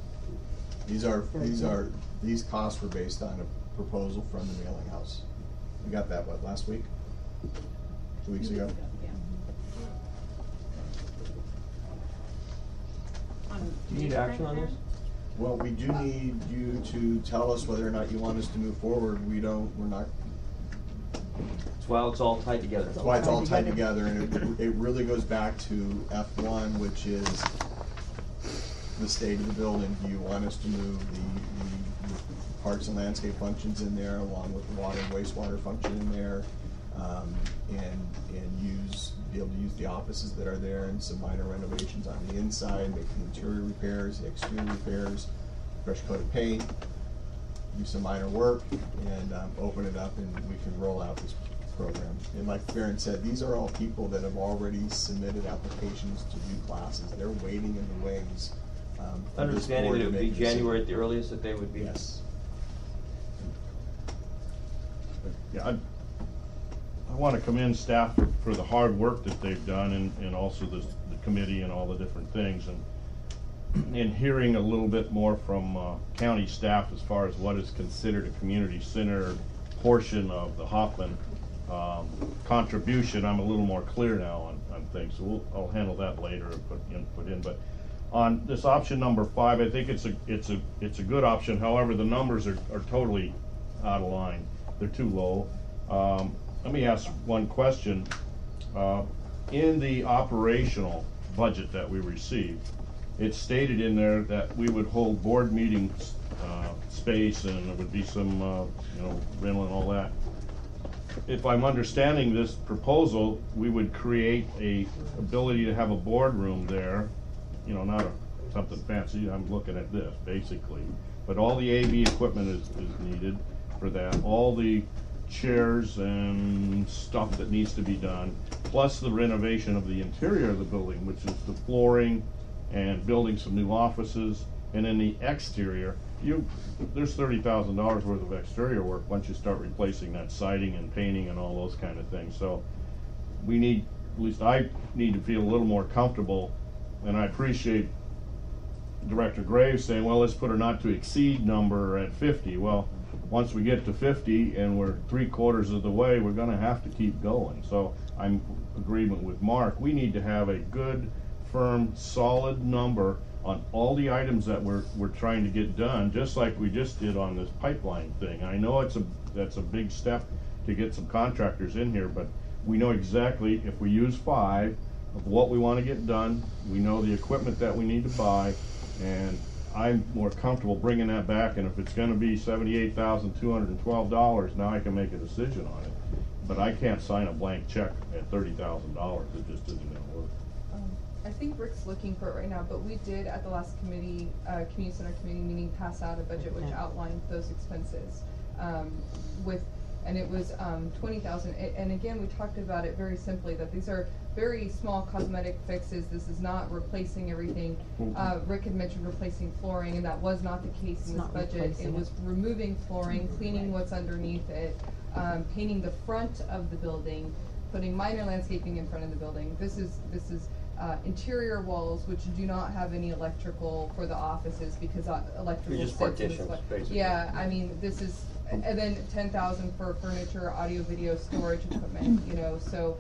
These costs were based on a proposal from the mailing house. We got that, last week? 2 weeks ago? Do you need action on this? Well, we do need you to tell us whether or not you want us to move forward. We're not. That's why it's all tied together. That's why it's all tied together, and it really goes back to F1, which is the state of the building. Do you want us to move the parks and landscape functions in there, along with the water and wastewater function in there, and be able to use the offices that are there, and some minor renovations on the inside, make the interior repairs, the exterior repairs, fresh coat of paint, do some minor work, and open it up, and we can roll out this program. And like Farron said, these are all people that have already submitted applications to do classes. They're waiting in the wings. Understanding that it would be January at the earliest that they would be. Yes. Yeah, I want to commend staff for the hard work that they've done, and also the committee and all the different things, and hearing a little bit more from county staff as far as what is considered a community center portion of the Hoffman contribution. I'm a little more clear now on things, so I'll handle that later and put in. But on this option number 5, I think it's a good option. However, the numbers are totally out of line. They're too low. Let me ask one question. In the operational budget that we received, it's stated in there that we would hold board meeting space, and there would be some rental and all that. If I'm understanding this proposal, we would create a ability to have a boardroom there, not something fancy. I'm looking at this basically, but all the AV equipment is needed for that. All the chairs and stuff that needs to be done, plus the renovation of the interior of the building, which is the flooring and building some new offices, and then the exterior. There's $30,000 worth of exterior work once you start replacing that siding and painting and all those kind of things. So we need, at least I need to feel a little more comfortable, and I appreciate Director Graves saying, well, let's put a not to exceed number at 50. Well, once we get to 50 and we're 3/4 of the way, we're going to have to keep going. So I'm in agreement with Mark. We need to have a good, firm, solid number on all the items that we're trying to get done, just like we just did on this pipeline thing. I know that's a big step to get some contractors in here, but we know exactly if we use 5 of what we want to get done. We know the equipment that we need to buy, and I'm more comfortable bringing that back, and if it's going to be $78,212, now I can make a decision on it. But I can't sign a blank check at $30,000. It just isn't going to work. I think Rick's looking for it right now, but we did at the last community center committee meeting pass out a budget which outlined those expenses and it was 20,000. And again, we talked about it very simply, that these are very small cosmetic fixes. This is not replacing everything. Rick had mentioned replacing flooring, and that was not the case in this budget. It was removing flooring, cleaning what's underneath it, painting the front of the building, putting minor landscaping in front of the building. This is interior walls which do not have any electrical for the offices, because electrical just sits in partitions, this basically. Yeah, I mean, this is, and then 10,000 for furniture, audio, video, storage equipment. So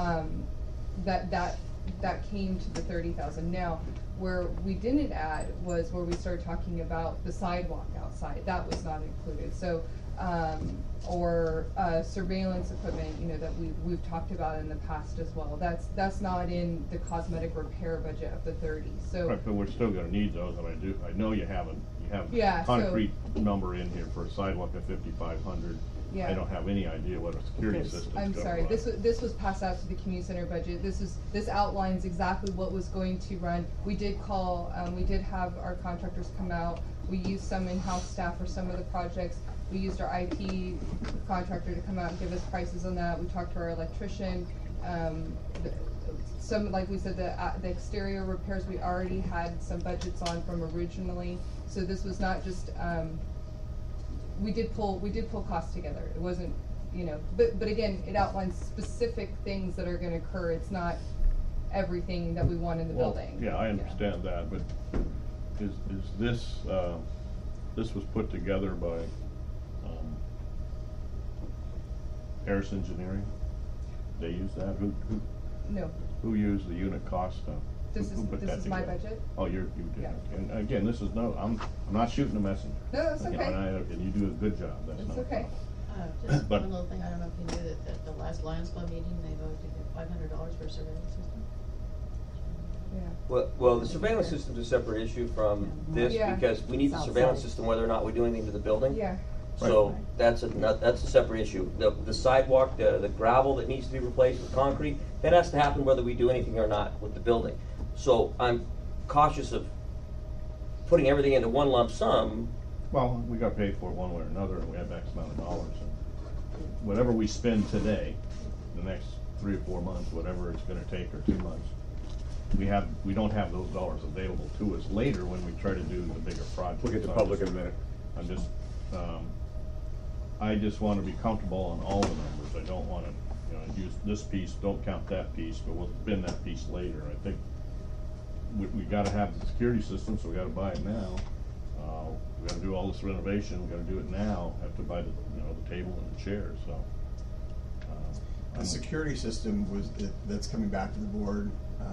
that came to the 30,000. Now, where we didn't add was where we started talking about the sidewalk outside. That was not included. So or surveillance equipment, you know, that we've talked about in the past as well. That's not in the cosmetic repair budget of the 30, so. Right, but we're still gonna need those, and I know you have Yeah, a so- concrete number in here for a sidewalk of 5,500. Yeah. I don't have any idea what a security Okay. system's I'm gonna sorry, run. this was passed out to the community center budget. This outlines exactly what was going to run. We did call, we did have our contractors come out. We used some in-house staff for some of the projects. We used our IT contractor to come out and give us prices on that. We talked to our electrician. Some, like we said, the exterior repairs, we already had some budgets on from originally. So this was not just, we did pull costs together. It wasn't, you know, but again, it outlines specific things that are gonna occur. It's not everything that we want in the Well, building. yeah, I understand that, but is this, this was put together by, Harris Engineering? They use that? No, Who used the unit cost stuff? this Who put that is my together? budget. Oh, you did, Yeah. and again, this is no, I'm not shooting a messenger. No, that's You know, okay. and you do a good job, that's It's not a okay. problem. Just But- one little thing, I don't know if you knew that at the last Lions Club meeting, they voted to give $500 for a surveillance system. Yeah. Well, the surveillance system's a separate issue from this, Yeah. because we need the It's surveillance outside. system whether or not we do anything to the building. Yeah. So that's a separate issue. The sidewalk, the gravel that needs to be replaced with concrete, that has to happen whether we do anything or not with the building. So I'm cautious of putting everything into one lump sum. Well, we got paid for it one way or another, and we have X amount of dollars, and whatever we spend today, the next 3 or 4 months, whatever it's gonna take, or 2 months, we don't have those dollars available to us later when we try to do the bigger projects. We'll get to public in a minute. I just wanna be comfortable on all the numbers. I don't wanna, you know, use this piece, don't count that piece, but we'll spend that piece later. I think we gotta have the security system, so we gotta buy it now. We gotta do all this renovation, we gotta do it now, have to buy the table and the chairs, so. The security system that's coming back to the board,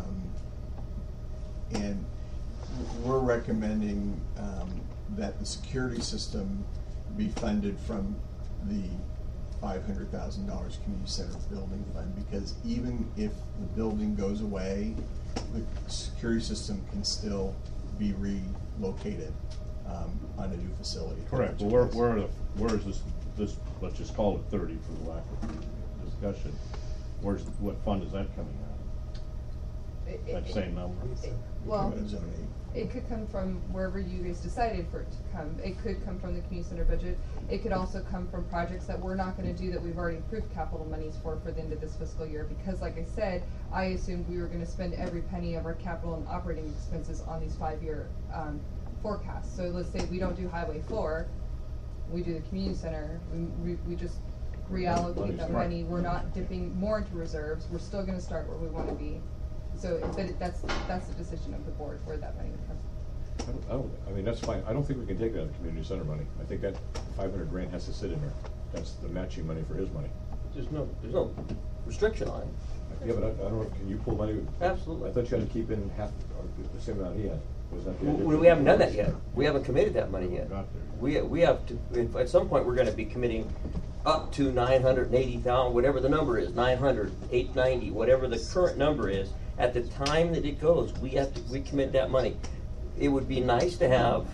and we're recommending that the security system be funded from the $500,000 community center building fund, because even if the building goes away, the security system can still be relocated on a new facility. Correct, well, where is this, let's just call it 30 for the lack of discussion. What fund is that coming out of? That same number? Well, Coming out of Zone 8. it could come from wherever you guys decided for it to come. It could come from the community center budget. It could also come from projects that we're not gonna do that we've already approved capital monies for the end of this fiscal year. Because like I said, I assumed we were gonna spend every penny of our capital and operating expenses on these 5-year forecasts. So let's say we don't do Highway 4, we do the community center, we just reallocate that money. We're not dipping more into reserves. We're still gonna start where we wanna be. So, but that's the decision of the board where that money would come. I mean, that's fine. I don't think we can take that out of the community center money. I think that 500 grand has to sit in there. That's the matching money for his money. There's no restriction on it. Yeah, but I don't know, can you pull money? Absolutely. I thought you had to keep in half, or the same amount he had. Was that the idea? We haven't done that yet. We haven't committed that money yet. Got there. We have to, at some point, we're gonna be committing up to 980,000, whatever the number is, 900, 890, whatever the current number is. At the time that it goes, we commit that money. It would be nice to have,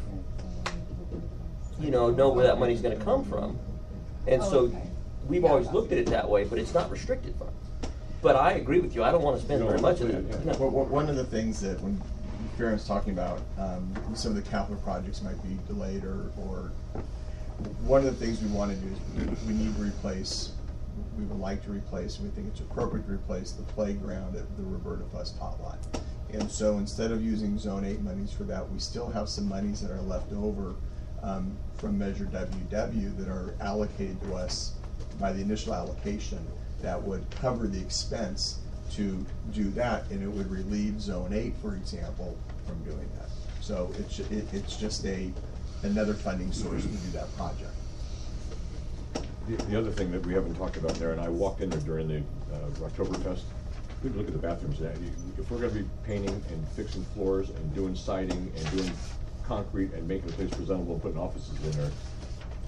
know where that money's gonna come from. And so, Okay. we've always looked at it that way, but it's not restricted funds. But I agree with you, I don't wanna spend very much of it. Yeah. No. Well, one of the things that when Karen's talking about, some of the capital projects might be delayed, or one of the things we want to do is we need to replace, we would like to replace, and we think it's appropriate to replace the playground at the Roberta Fuss tot lot. And so instead of using Zone 8 monies for that, we still have some monies that are left over from Measure WW that are allocated to us by the initial allocation that would cover the expense to do that, and it would relieve Zone 8, for example, from doing that. So it's just another funding source to do that project. The other thing that we haven't talked about there, and I walked in there during the Oktoberfest, we look at the bathrooms there. If we're gonna be painting and fixing floors and doing siding and doing concrete and making the place presentable and putting offices in there,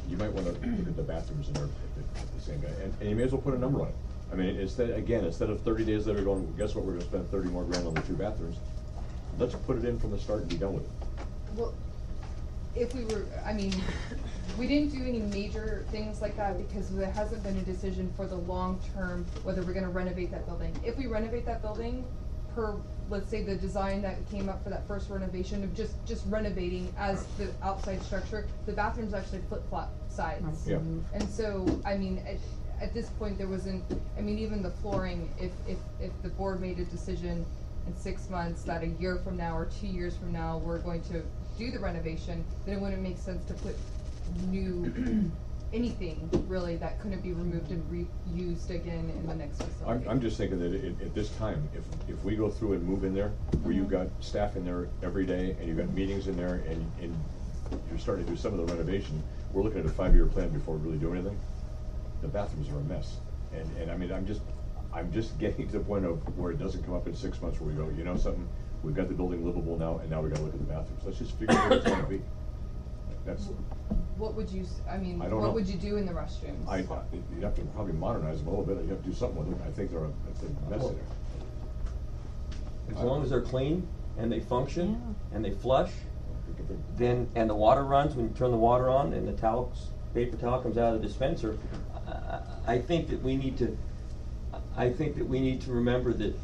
you might wanna look at the bathrooms in there at the same guy, and you may as well put a number on it. I mean, instead of 30 days later going, guess what, we're gonna spend 30 more grand on the 2 bathrooms, let's put it in from the start and be done with it. Well, if we were, I mean, we didn't do any major things like that because there hasn't been a decision for the long term whether we're gonna renovate that building. If we renovate that building per, let's say, the design that came up for that first renovation of just renovating as the outside structure, the bathrooms actually flip-flop sides. Yeah. And so, I mean, at this point, there wasn't, I mean, even the flooring, if the board made a decision in 6 months that a year from now or 2 years from now, we're going to do the renovation, then it wouldn't make sense to put new, anything really that couldn't be removed and reused again in the next facility. I'm just thinking that at this time, if we go through and move in there, where you've got staff in there every day, and you've got meetings in there, and you're starting to do some of the renovation, we're looking at a 5-year plan before we really do anything. The bathrooms are a mess, and I mean, I'm just getting to the point of where it doesn't come up in 6 months where we go, you know something, we've got the building livable now, and now we gotta look at the bathrooms. Let's just figure out what it's gonna be. That's, What would you, I mean, I don't what know. would you do in the restrooms? you'd have to probably modernize them a little bit, you have to do something with them. I think it's a mess in there. As long as they're clean and they function Yeah. and they flush, then, and the water runs when you turn the water on and the paper towel comes out of the dispenser, I think that we need to remember that,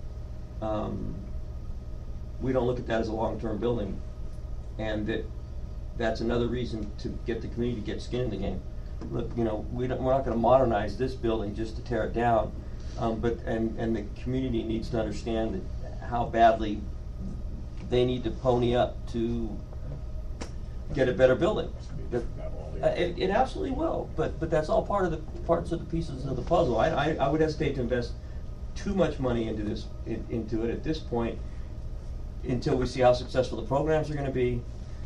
we don't look at that as a long-term building, and that's another reason to get the community to get skin in the game. Look, you know, we're not gonna modernize this building just to tear it down, but the community needs to understand that how badly they need to pony up to get a better building. It absolutely will, but that's all parts of the pieces of the puzzle. I would hesitate to invest too much money into it at this point until we see how successful the programs are gonna be.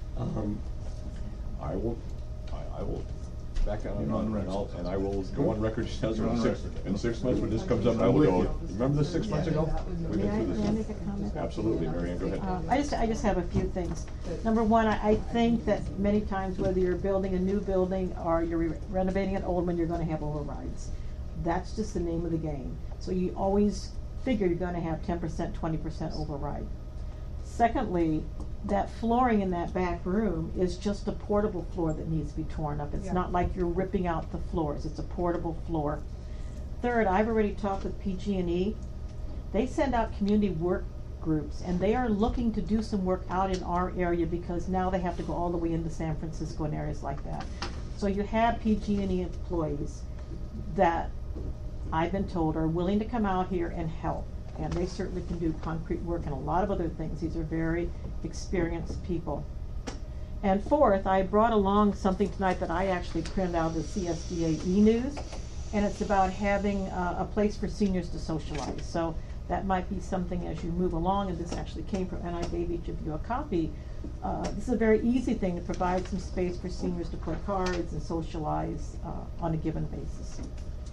I will back out and I will go on record in 6 months when this comes up, and I will go, remember this 6 months ago? We've May been through I this. make a comment? Absolutely, Mary Ann, go ahead. I just have a few things. Number one, I think that many times whether you're building a new building or you're renovating an old one, you're gonna have overrides. That's just the name of the game. So you always figure you're gonna have 10%, 20% override. Secondly, that flooring in that back room is just a portable floor that needs to be torn up. It's Yeah. not like you're ripping out the floors, it's a portable floor. Third, I've already talked with PG&E. They send out community work groups, and they are looking to do some work out in our area because now they have to go all the way into San Francisco and areas like that. So you have PG&E employees that I've been told are willing to come out here and help. And they certainly can do concrete work and a lot of other things. These are very experienced people. And fourth, I brought along something tonight that I actually printed out of the CSDA e-news, and it's about having a place for seniors to socialize. So that might be something as you move along, and this actually came from, and I gave each of you a copy. This is a very easy thing to provide some space for seniors to play cards and socialize on a given basis.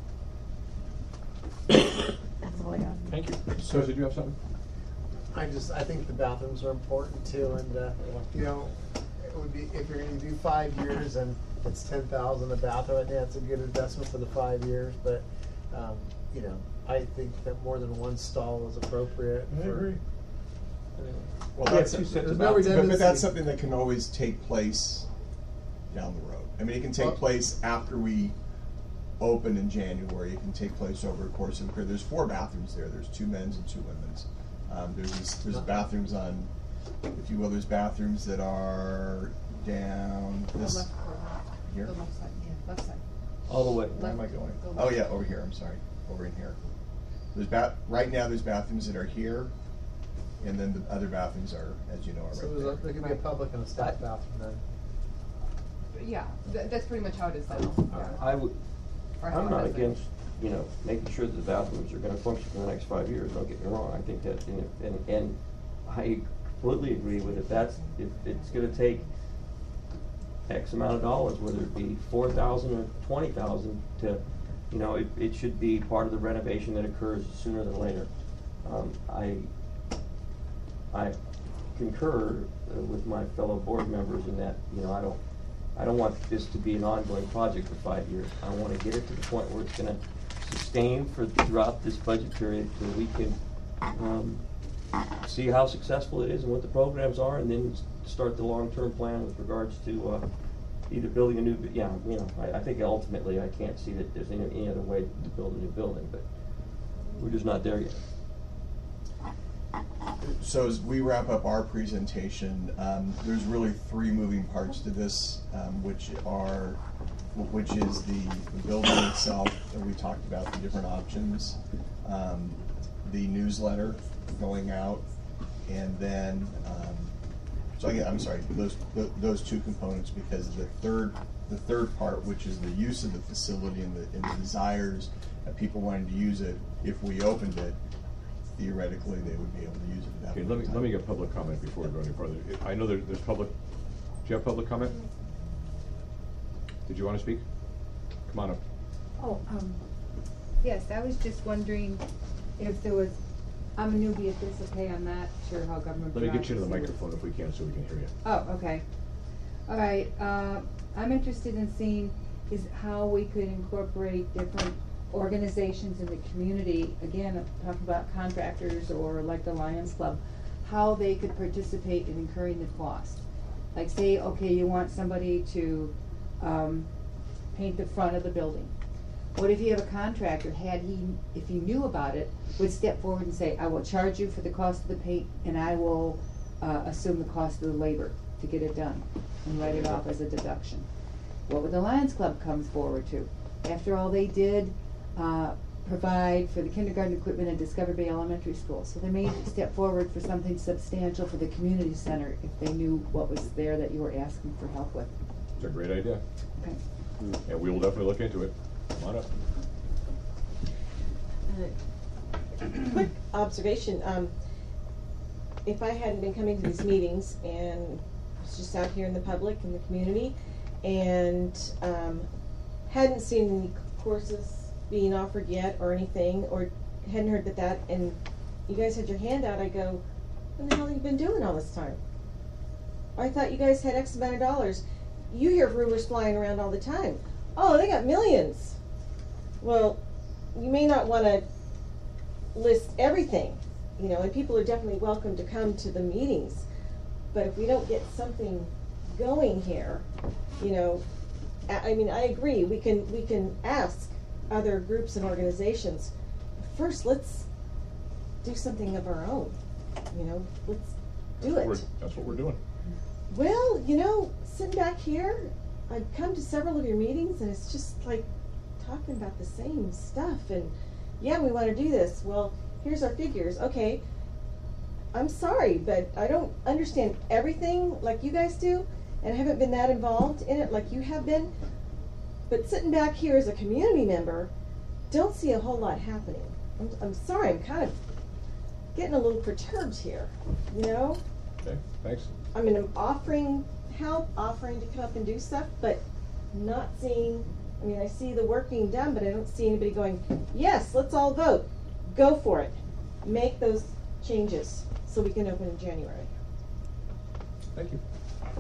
That's all I got. Thank you. So, did you have something? I think the bathrooms are important too, and, you know, it would be, if you're gonna do 5 years and it's 10,000 a bathroom, I think that's a good investment for the 5 years, but, you know, I think that more than one stall is appropriate for. Well, Yeah, that's, two sets of but bathrooms. that's something that can always take place down the road. I mean, it can take place after we open in January. It can take place over the course of a career. There's 4 bathrooms there. There's 2 men's and 2 women's. There's bathrooms on, if you will, there's bathrooms that are down this, The left corner. here? The left side, yeah, left side. All the way. Where am I going? Go Oh, left. yeah, over here, I'm sorry, over in here. Right now, there's bathrooms that are here, and then the other bathrooms are, as you know, are So right there's there. there could be a public and a staff bathroom then. Yeah, that's pretty much how it is now. Yeah. Or how I'm it not has been. against, you know, making sure that the bathrooms are gonna function for the next 5 years, don't get me wrong, I think that, and I completely agree with it, if it's gonna take X amount of dollars, whether it be 4,000 or 20,000 to, you know, it should be part of the renovation that occurs sooner than later. I concur with my fellow board members in that, you know, I don't want this to be an ongoing project for 5 years. I want to get it to the point where it's going to sustain throughout this budget period till we can see how successful it is and what the programs are, and then start the long-term plan with regards to either building a new, I think ultimately I can't see that there's any other way to build a new building, but we're just not there yet. So as we wrap up our presentation, there's really three moving parts to this, which is the building itself, and we talked about the different options, the newsletter going out, and then I'm sorry, those two components, because the third part, which is the use of the facility and the desires of people wanting to use it, if we opened it, theoretically they would be able to use it at that Okay, point in time. let me get public comment before we go any further. I know there's public, do you have public comment? Did you want to speak? Come on up. Oh, yes, I was just wondering if there was, I'm a newbie at this, okay, I'm not sure how government. Let me get you to the bureaucracy microphone if we can, so we can hear you. Oh, okay. All right, I'm interested in seeing is how we could incorporate different organizations in the community, again, I'm talking about contractors or like the Lions Club, how they could participate in incurring the cost. Like say, okay, you want somebody to paint the front of the building. What if you have a contractor, if he knew about it, would step forward and say, I will charge you for the cost of the paint and I will assume the cost of the labor to get it done and write it off as a deduction. What would the Lions Club come forward to? After all they did, provide for the kindergarten equipment at Discover Bay Elementary School. So they may step forward for something substantial for the community center if they knew what was there that you were asking for help with. It's a great idea. Okay. And we will definitely look into it. Come on up. Quick observation, if I hadn't been coming to these meetings and was just out here in the public, in the community, and hadn't seen any courses being offered yet or anything, or hadn't heard that, and you guys had your hand out, I go, what the hell have you been doing all this time? I thought you guys had X amount of dollars. You hear rumors flying around all the time. Oh, they got millions. Well, you may not want to list everything, and people are definitely welcome to come to the meetings, but if we don't get something going here, I mean, I agree, we can ask other groups and organizations. First, let's do something of our own. Let's do it. That's what we're doing. Well, sitting back here, I've come to several of your meetings, and it's just like talking about the same stuff. And yeah, we want to do this. Well, here's our figures. Okay, I'm sorry, but I don't understand everything like you guys do, and I haven't been that involved in it like you have been. But sitting back here as a community member, don't see a whole lot happening. I'm sorry, I'm kind of getting a little perturbed here, Okay, thanks. I mean, I'm offering help, offering to come up and do stuff, but not seeing, I see the work being done, but I don't see anybody going, yes, let's all vote. Go for it. Make those changes so we can open in January. Thank you.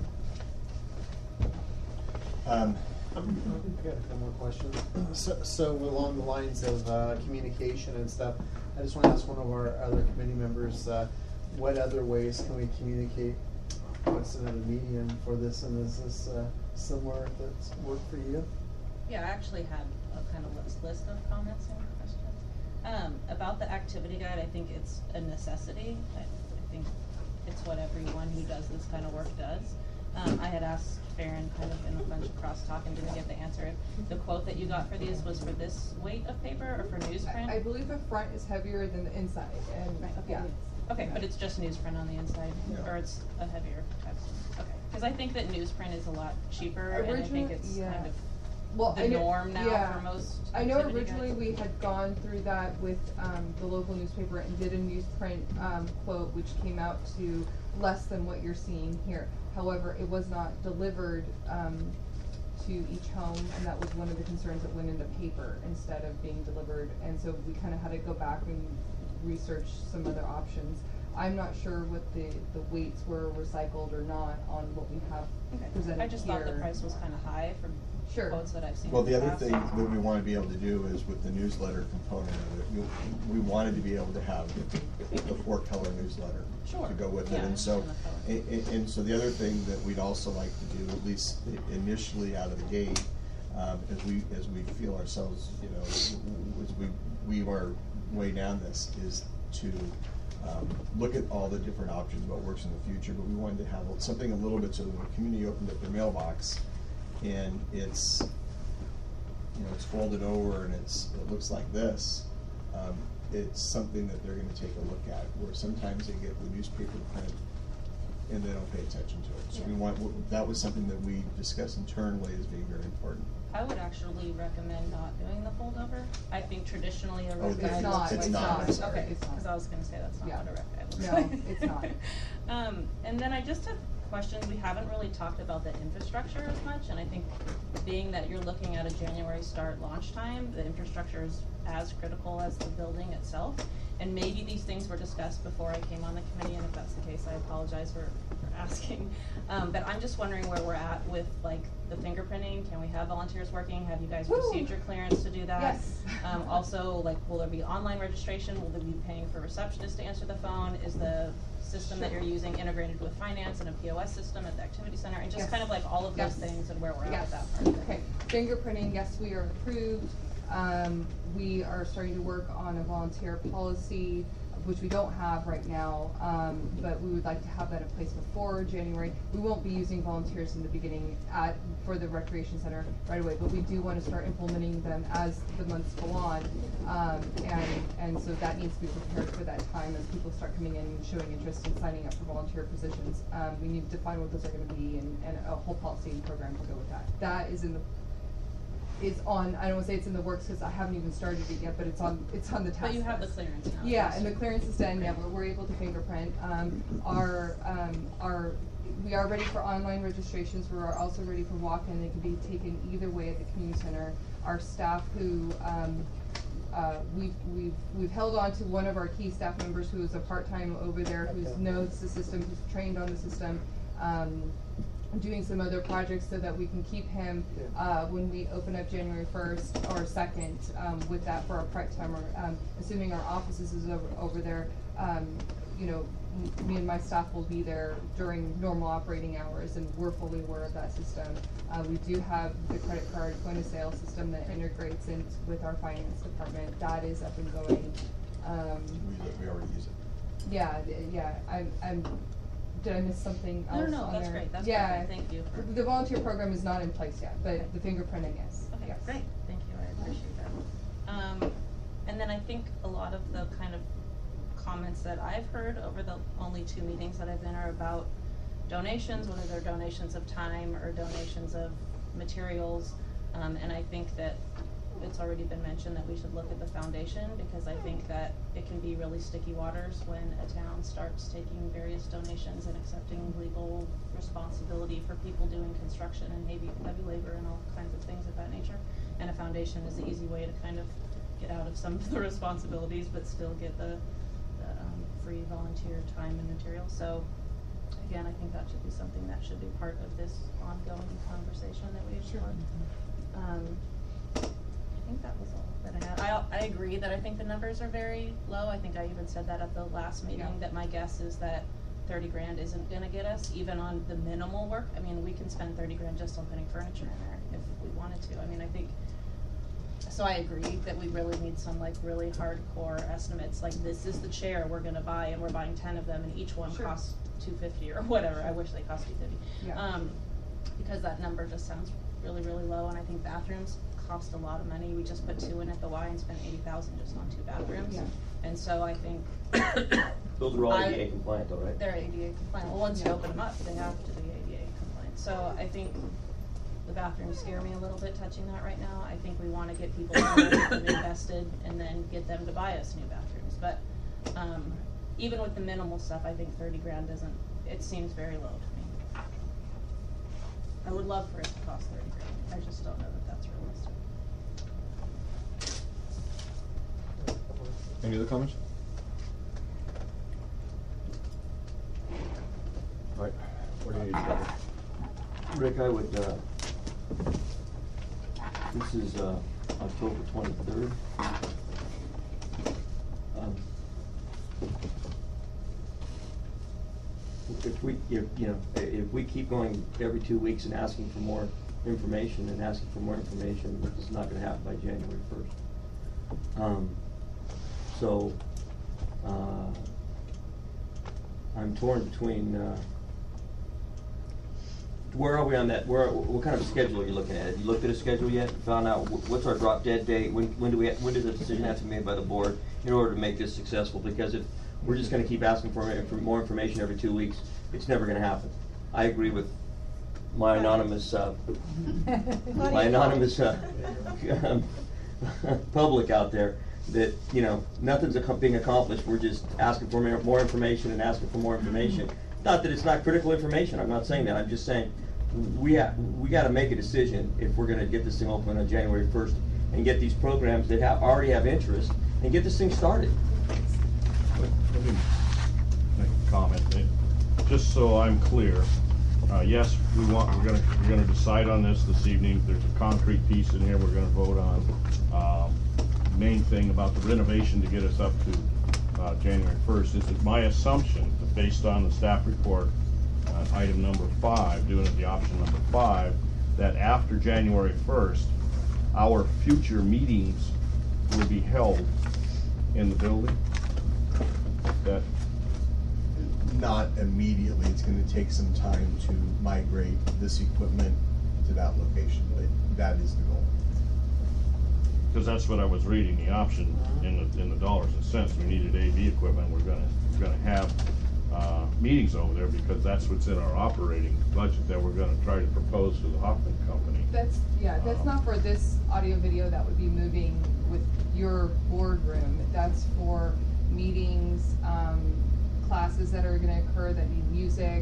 I've got a couple more questions. So along the lines of communication and stuff, I just want to ask one of our other committee members, what other ways can we communicate? What's another medium for this, and is this similar that's worked for you? Yeah, I actually had a kind of list of comments and questions. About the activity guide, I think it's a necessity. I think it's what everyone who does this kind of work does. I had asked Farron kind of in a bunch of crosstalk and didn't get the answer. The quote that you got for these was for this weight of paper or for newsprint? I believe the front is heavier than the inside, and Right, okay. yeah. Okay, but it's just newsprint on the inside, Yeah. or it's a heavier text? Okay, because I think that newsprint is a lot cheaper, and I think it's kind of the norm now for most I know activity originally guides. we had gone through that with the local newspaper and did a newsprint quote, which came out to less than what you're seeing here. However, it was not delivered to each home, and that was one of the concerns that went into paper instead of being delivered. And so we kind of had to go back and research some other options. I'm not sure what the weights were recycled or not on what we have presented here. I just thought the price was kinda high from Sure. quotes that I've seen. Well, in the other past. thing that we want to be able to do is with the newsletter component of it, we wanted to be able to have the 4-color newsletter Sure. to go with Yeah, it. I And so, understand and so the other thing that we'd also like to do, at least initially out of the gate, as we feel ourselves, you know, as we are way down this, is to look at all the different options, what works in the future, but we wanted to have something a little bit so that when the community opened up their mailbox and it's, you know, it's folded over and it looks like this, it's something that they're gonna take a look at, where sometimes they get the newspaper print and they don't pay attention to it. So we that was something that we discussed internally as being very important. I would actually recommend not doing the fold over. I think traditionally a Oh, rec guide it's not, looks it's like not, this. sorry, Okay, it's not. cause I was gonna say that's not Yeah. what a rec guide looks No, like. it's not. And then I just have questions. We haven't really talked about the infrastructure as much, and I think being that you're looking at a January start launch time, the infrastructure is as critical as the building itself. And maybe these things were discussed before I came on the committee, and if that's the case, I apologize for asking. But I'm just wondering where we're at with like the fingerprinting. Can we have volunteers working? Have you guys received your clearance to do that? Yes. Also, like, will there be online registration? Will they be paying for receptionists to answer the phone? Is the system that you're using integrated with finance and a POS system at the activity center? And just Yes. kind of like all of those Yes. things and where we're at Yes. with that part of it. Okay, fingerprinting, yes, we are approved. We are starting to work on a volunteer policy, which we don't have right now, but we would like to have that in place before January. We won't be using volunteers in the beginning for the recreation center right away, but we do want to start implementing them as the months go on. And so that needs to be prepared for that time as people start coming in and showing interest in signing up for volunteer positions. We need to define what those are gonna be and a whole policy and program to go with that. That is I don't wanna say it's in the works, cause I haven't even started it yet, but it's on the task list. But you have the clearance now. Yeah, and the clearance is done, yeah, we're able to fingerprint. We are ready for online registrations, we're also ready for walk-in, they can be taken either way at the community center. Our staff who, we've held on to one of our key staff members who is a part-time over there, who knows the system, who's trained on the system, doing some other projects so that we can keep him, when we open up January 1st or 2nd, with that for our part-timer. Assuming our offices is over there, you know, me and my staff will be there during normal operating hours, and we're fully aware of that system. We do have the credit card point-of-sale system that integrates in with our finance department. That is up and going. We already use it. Yeah, did I miss something else No, on that's there? great, that's Yeah. perfect, thank you. The volunteer program is not in place yet, but the fingerprinting is. Okay, Yes. great, thank you, I appreciate that. And then I think a lot of the kind of comments that I've heard over the only 2 meetings that I've been are about donations, whether they're donations of time or donations of materials. And I think that it's already been mentioned that we should look at the foundation, because I think that it can be really sticky waters when a town starts taking various donations and accepting legal responsibility for people doing construction and maybe heavy labor and all kinds of things of that nature. And a foundation is the easy way to kind of get out of some of the responsibilities, but still get the free volunteer time and material. So again, I think that should be something that should be part of this ongoing conversation that we explored. I think that was all that I had. I agree that I think the numbers are very low. I think I even said that at the last meeting, that my guess is that 30 grand isn't gonna get us, even on the minimal work. I mean, we can spend 30 grand just on putting furniture in there if we wanted to. I mean, I think, so I agree that we really need some like really hardcore estimates, like this is the chair we're gonna buy and we're buying 10 of them and each one costs $250 or whatever. I wish they cost $250. Yeah. Because that number just sounds really, really low, and I think bathrooms cost a lot of money. We just put 2 in at the Y and spent $80,000 just on 2 bathrooms. Yeah. And so I think Those are all ADA compliant though, right? they're ADA compliant. Well, once you open them up, they have to be ADA compliant. So I think the bathrooms scare me a little bit touching that right now. I think we wanna get people invested and then get them to buy us new bathrooms. But, even with the minimal stuff, I think 30 grand it seems very low to me. I would love for it to cost 30 grand. I just don't know that that's realistic. Any other comments? What do you need, Trevor? Rick, I would, this is, October 23rd. If we, if we keep going every 2 weeks and asking for more information, this is not gonna happen by January 1st. So, I'm torn between, where are we on that? What kind of a schedule are you looking at? Have you looked at a schedule yet? Found out what's our drop dead date? When does the decision have to be made by the board in order to make this successful? Because if we're just going to keep asking for more information every 2 weeks, it's never going to happen. I agree with my anonymous public out there that nothing's being accomplished. We're just asking for more information and asking for more information. Not that it's not critical information. I'm not saying that. I'm just saying we got to make a decision if we're going to get this thing open on January 1st and get these programs that already have interest and get this thing started. Let me make a comment. Just so I'm clear, yes, we're gonna decide on this evening. There's a concrete piece in here we're gonna vote on. Main thing about the renovation to get us up to January 1st is that my assumption, based on the staff report, item number 5, doing it the option number 5, that after January 1st, our future meetings will be held in the building. That not immediately. It's going to take some time to migrate this equipment to that location, but that is the goal. Because that's what I was reading, the option in the dollars and cents. We needed AV equipment. We're gonna have meetings over there because that's what's in our operating budget that we're gonna try to propose to the Hoffman Company. That's not for this audio video. That would be moving with your boardroom. That's for meetings, classes that are gonna occur that need music,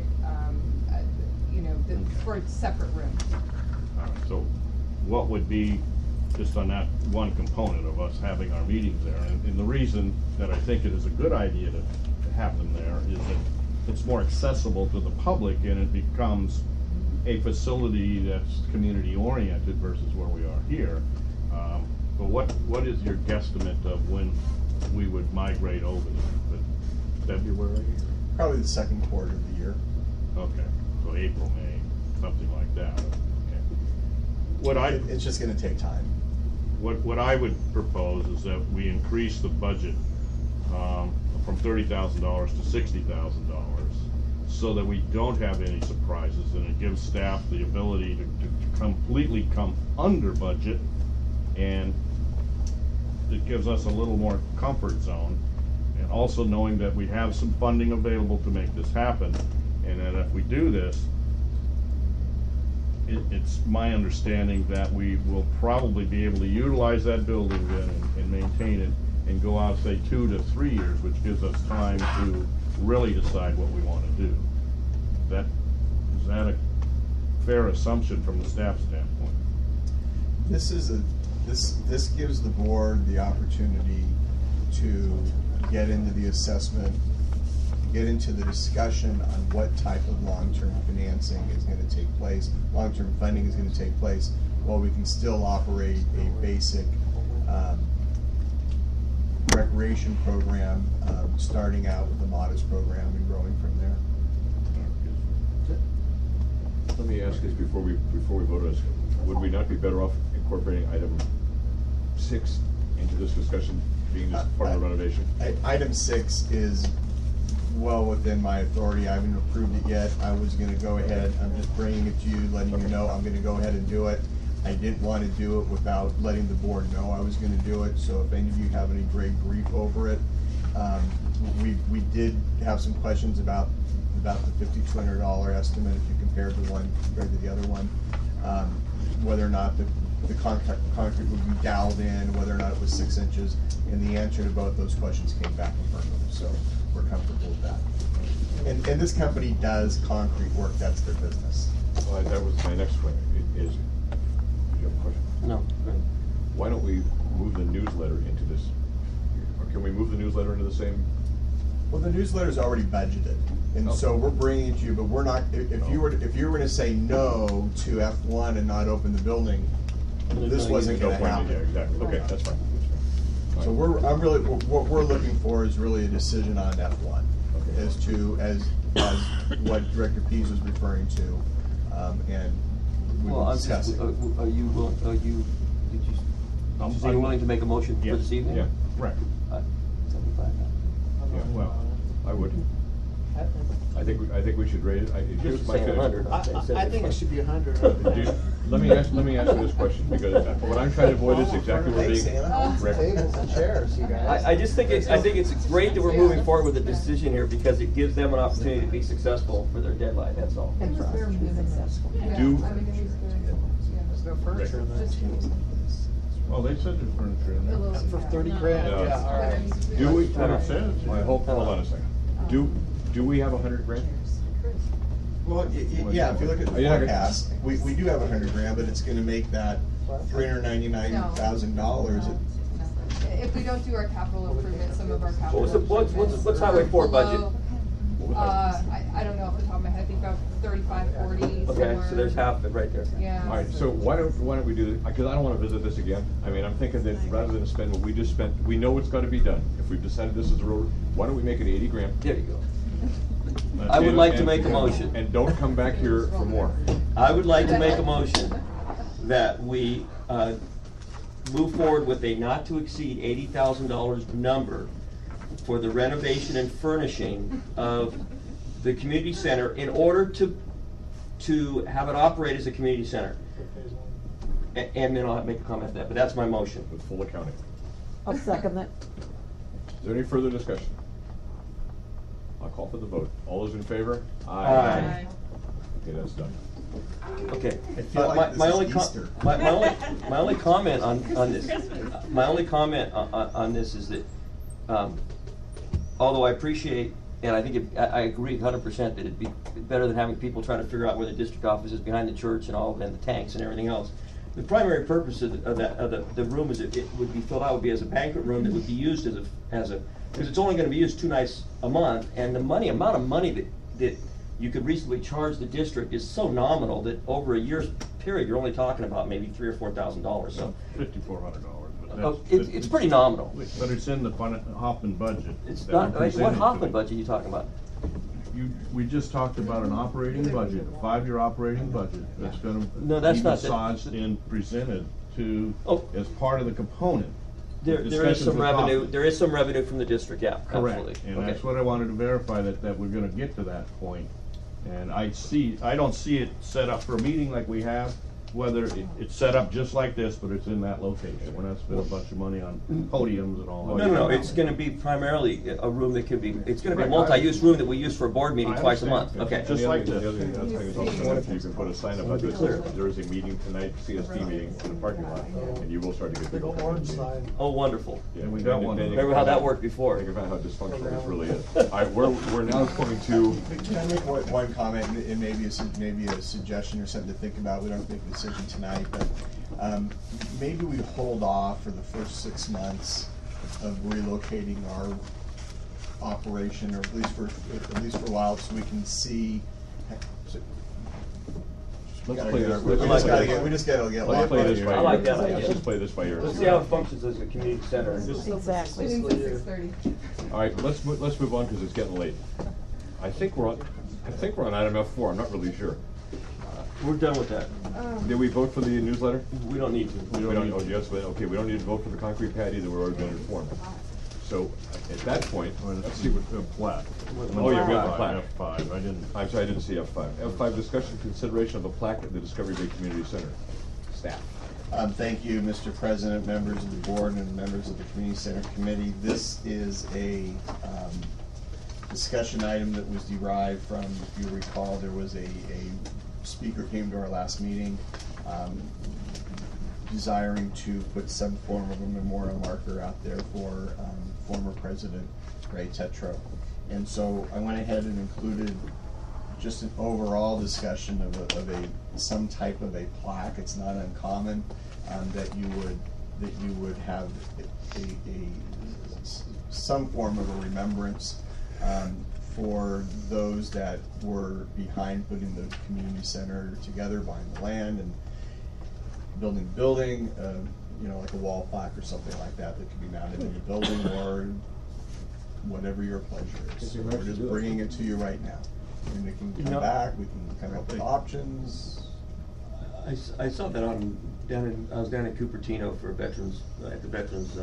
for a separate room. All right, so what would be, just on that one component of us having our meetings there, and the reason that I think it is a good idea to have them there is that it's more accessible to the public and it becomes a facility that's community oriented versus where we are here. But what is your guesstimate of when we would migrate over there? February? Probably the second quarter of the year. Okay, so April, May, something like that. Okay. It's just going to take time. What I would propose is that we increase the budget from $30,000 to $60,000 so that we don't have any surprises, and it gives staff the ability to completely come under budget, and it gives us a little more comfort zone, and also knowing that we have some funding available to make this happen, and that if we do this, it's my understanding that we will probably be able to utilize that building then and maintain it and go out, say, 2 to 3 years, which gives us time to really decide what we want to do. Is that a fair assumption from the staff standpoint? This gives the board the opportunity to get into the assessment, get into the discussion on what type of long-term financing is going to take place, long-term funding is going to take place, while we can still operate a basic recreation program, starting out with a modest program and growing from there. Let me ask this before we vote on this. Would we not be better off incorporating item 6 into this discussion, being this part of the renovation? Item 6 is well within my authority. I haven't approved it yet. I was going to go ahead. I'm just bringing it to you, letting you know I'm going to go ahead and do it. I didn't want to do it without letting the board know I was going to do it. So if any of you have any great grief over it, we did have some questions about the $5,200 estimate if you compare the one compared to the other one, whether or not the concrete would be doweled in, whether or not it was 6 inches, and the answer to both those questions came back affirmative. So we're comfortable with that. And this company does concrete work. That's their business. Well, that was my next question. Do you have a question? No. Go ahead. Why don't we move the newsletter into this? Or can we move the newsletter into the same? Well, the newsletter's already budgeted. And so we're bringing it to you, but we're not, if you were gonna say no to F1 and not open the building, this wasn't No gonna point in happen. it, yeah, exactly, okay, that's fine. So what we're looking for is really a decision on F1 as what Director Pease was referring to, and we Well, will I'm discuss just, it. are you willing, did you say you're willing to make a motion for this evening? Yeah, right, 75. yeah, well, I would. I think we should rate it. Here's my Saying feeling. 100. I think it should be 100. Let me ask you this question, because what I'm trying to avoid is exactly what Thanks, being. Anna. Rick. Tables and chairs, you guys. I just think I think it's great that we're moving forward with a decision here because it gives them an opportunity to be successful for their deadline, that's all. And for us to be successful. Do- I mean, it was very, There's no furniture in that. Well, they said there's furniture in there. For 30 grand, No. yeah, all right. Do we? That's what it says. I hope, hold on a second. Do we have 100 grand? Well, yeah, if you look at the Are you not gonna- forecast, we do have 100 grand, but it's gonna make that $399,000. if we don't do our capital improvements, some of our capital What's Highway 4 budget? I don't know off the top of my head, I think about 35, 40, Okay, somewhere. so there's half of it right there. Yeah. All right, so why don't we do, because I don't want to visit this again. I mean, I'm thinking that rather than spend what we just spent, we know it's got to be done. If we've decided this is a road, why don't we make it 80 grand? There you go. I would like to make a motion. And don't come back here for more. I would like to make a motion that we move forward with a not to exceed $80,000 number for the renovation and furnishing of the community center in order to have it operate as a community center. And then I'll make a comment to that, but that's my motion. With full accounting. I'll second that. Is there any further discussion? I'll call for the vote. All those in favor? Aye. Okay, that's done. Okay. I feel like this my is only Easter. my only comment on this, my only comment on this is that, although I appreciate, and I think I agree 100% that it'd be better than having people trying to figure out where the district office is behind the church and all, and the tanks and everything else. The primary purpose of the room is it would be filled out would be as a banquet room that would be used as a because it's only going to be used 2 nights a month, and the amount of money that you could reasonably charge the district is so nominal that over a year's period you're only talking about maybe $3,000 or $4,000. So $5,400, but oh, that's. it's pretty nominal. But it's in the Hoffman budget. It's that not. we're What presenting Hoffman today. budget are you talking about? We just talked about an operating budget, a 5-year operating budget that's gonna No, that's be not the- massaged and presented to, Oh. as part of the component. There is Discussions some with revenue. Hoffman. There is some revenue from the district. Yeah, Correct, absolutely. and Okay. that's what I wanted to verify, that we're gonna get to that point. And I don't see it set up for a meeting like we have, whether it's set up just like this, but it's in that location. We're not spending a bunch of money on podiums and all that. No. It's going to be primarily a room that could be. It's going to be a Right, multi-use room that we use for a board meeting I twice a month. understand. Okay. Just And the like other- this. The other thing is also, if you can put a sign up, Be clear. there is a meeting tonight, CSD meeting in the parking lot, and you will start to get Big people. old coming in. orange sign. Oh, wonderful. Yeah, We got one. then you Remember can how find that out- worked before? Think about how dysfunctional this really is. All right, we're now going to. Can I make one comment and maybe a suggestion or something to think about? We don't have to make a decision tonight, but maybe we hold off for the first 6 months of relocating our operation, or at least for a while, so we can see. Let's Gotta play get this. our- we just gotta get Let's locked play in this here. by I ear. like that idea. Let's play this by ear. Let's see how it functions as a community center. Exactly. It is at 6:30. All right, let's move on because it's getting late. I think we're on item F4. I'm not really sure. We're done with that. Did we vote for the newsletter? We don't need to. We don't. Oh, yes. Okay, we don't need to vote for the concrete pad either. We've already been informed. So at that point, let's see what. Plat. Oh, yeah, we have the plaque. F5, I didn't. I'm sorry, I didn't see F5. F5, discussion consideration of a plaque at the Discovery Bay Community Center. Staff. Thank you, Mr. President, members of the board, and members of the Community Center Committee. This is a discussion item that was derived from, if you recall, there was a speaker came to our last meeting desiring to put some form of a memorial marker out there for former President Ray Tetreault. And so I went ahead and included just an overall discussion of some type of a plaque. It's not uncommon that you would have some form of a remembrance for those that were behind putting the community center together, buying the land and building the building, you know, like a wall plaque or something like that that could be mounted in the building, or whatever your pleasure is. We're just bringing it to you right now. And we can come back, we can come up with options. I saw that I was down in Cupertino for veterans, at the Veterans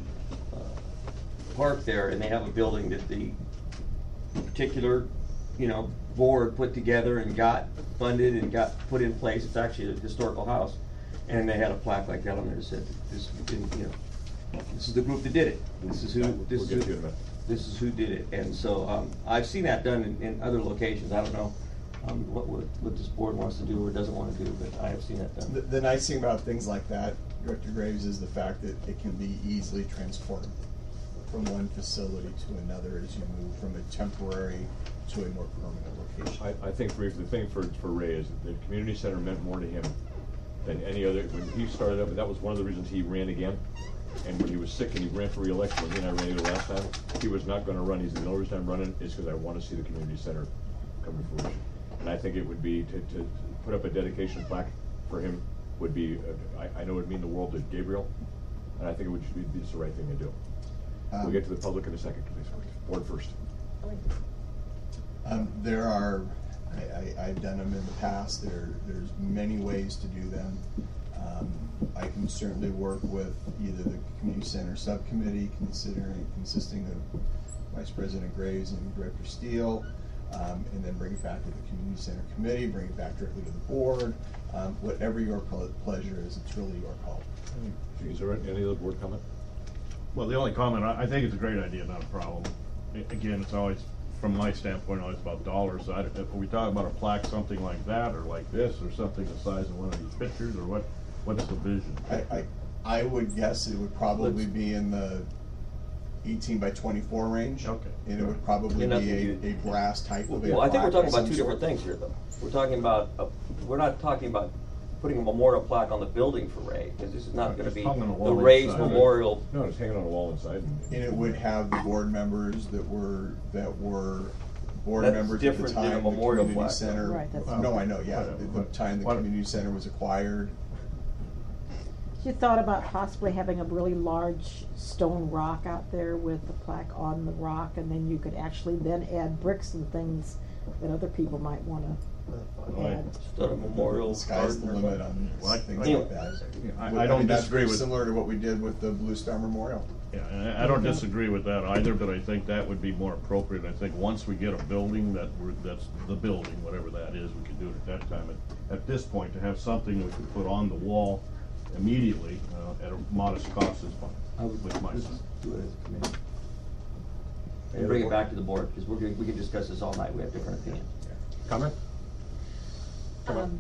Park there, and they have a building that the particular, you know, board put together and got funded and got put in place. It's actually a historical house, and they had a plaque like that on there that said, "This, you know, this is the group that did it. This is who. This is who did it." And so I've seen that done in other locations. I don't know what this board wants to do or doesn't want to do, but I have seen that done. The nice thing about things like that, Director Graves, is the fact that it can be easily transported from one facility to another as you move from a temporary to a more permanent location. I think the thing for Ray is that the community center meant more to him than any other. When he started up, that was one of the reasons he ran again. And when he was sick and he ran for re-election, when he and I ran into last time, he was not going to run. He said, the only reason I'm running is because I want to see the community center come to fruition. And I think it would be to put up a dedication plaque for him would be, I know it would mean the world to Gabriel, and I think it would be the right thing to do. We'll get to the public in a second, please. Board first. There are, I've done them in the past. There's many ways to do them. I can certainly work with either the community center subcommittee, consisting of Vice President Graves and Director Steele, and then bring it back to the community center committee, bring it back directly to the board. Whatever your pleasure is, it's really your call. Is there any other board comment? Well, the only comment, I think it's a great idea, not a problem. Again, it's always, from my standpoint, always about dollars. If we talk about a plaque, something like that, or like this, or something the size of one of these pictures, or what's the vision? I would guess it would probably be in the 18 by 24 range. Okay. And it would probably be a brass type of a Well, I think we're plaque talking of about two some different sort. things here, though. We're talking about, we're not talking about putting a memorial plaque on the building for Ray, because this is not going to be hung on the the wall Ray's inside. memorial. No, it's hanging on a wall inside. And it would have the board members that were board That's members at the different than a time the memorial community plaque. center. Right, that's No, I know, yeah, the time the What- community center was acquired. You thought about possibly having a really large stone rock out there with the plaque on the rock, and then you could actually then add bricks and things that other people might want to add. Instead of memorial The sky's the garden or limit something. on things Anyway. like that. I don't that's disagree very with. similar to what we did with the Blue Star Memorial. Yeah, and I don't disagree with that either, but I think that would be more appropriate. I think once we get a building that's the building, whatever that is, we could do it at that time. At this point, to have something we could put on the wall immediately at a modest cost is fine. I would with my just son. do it as a committee. And bring it back to the board, because we can discuss this all night. We have different opinions. Comment? Come on.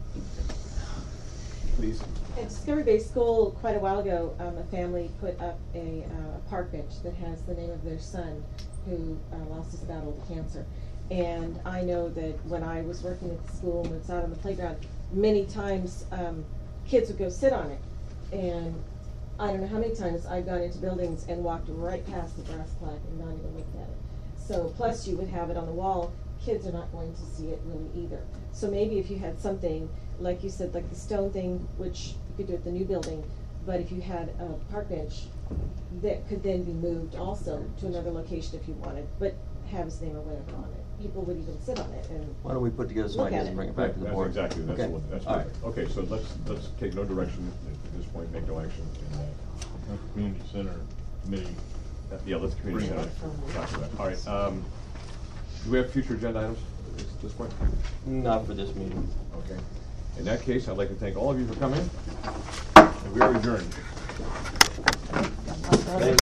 Please. At Discovery Bay School, quite a while ago, a family put up a park bench that has the name of their son who lost his battle with cancer. And I know that when I was working at the school and it's out on the playground, many times kids would go sit on it. And I don't know how many times I've gone into buildings and walked right past the brass plaque and not even looked at it. So plus you would have it on the wall, kids are not going to see it really either. So maybe if you had something, like you said, like the stone thing, which you could do at the new building, but if you had a park bench that could then be moved also to another location if you wanted, but have his name or whatever on it. People would even sit on it and Why don't we put together some Look ideas at and it. bring it back to the That's board? exactly, that's the Okay. one, that's All right. perfect. Okay, so let's take no direction at this point, make no action in that. Community center committee. Yeah, let's community Bring it center. Talk to that. All right, do we have future agenda items at this point? Not for this meeting. Okay. In that case, I'd like to thank all of you for coming, and we are adjourned.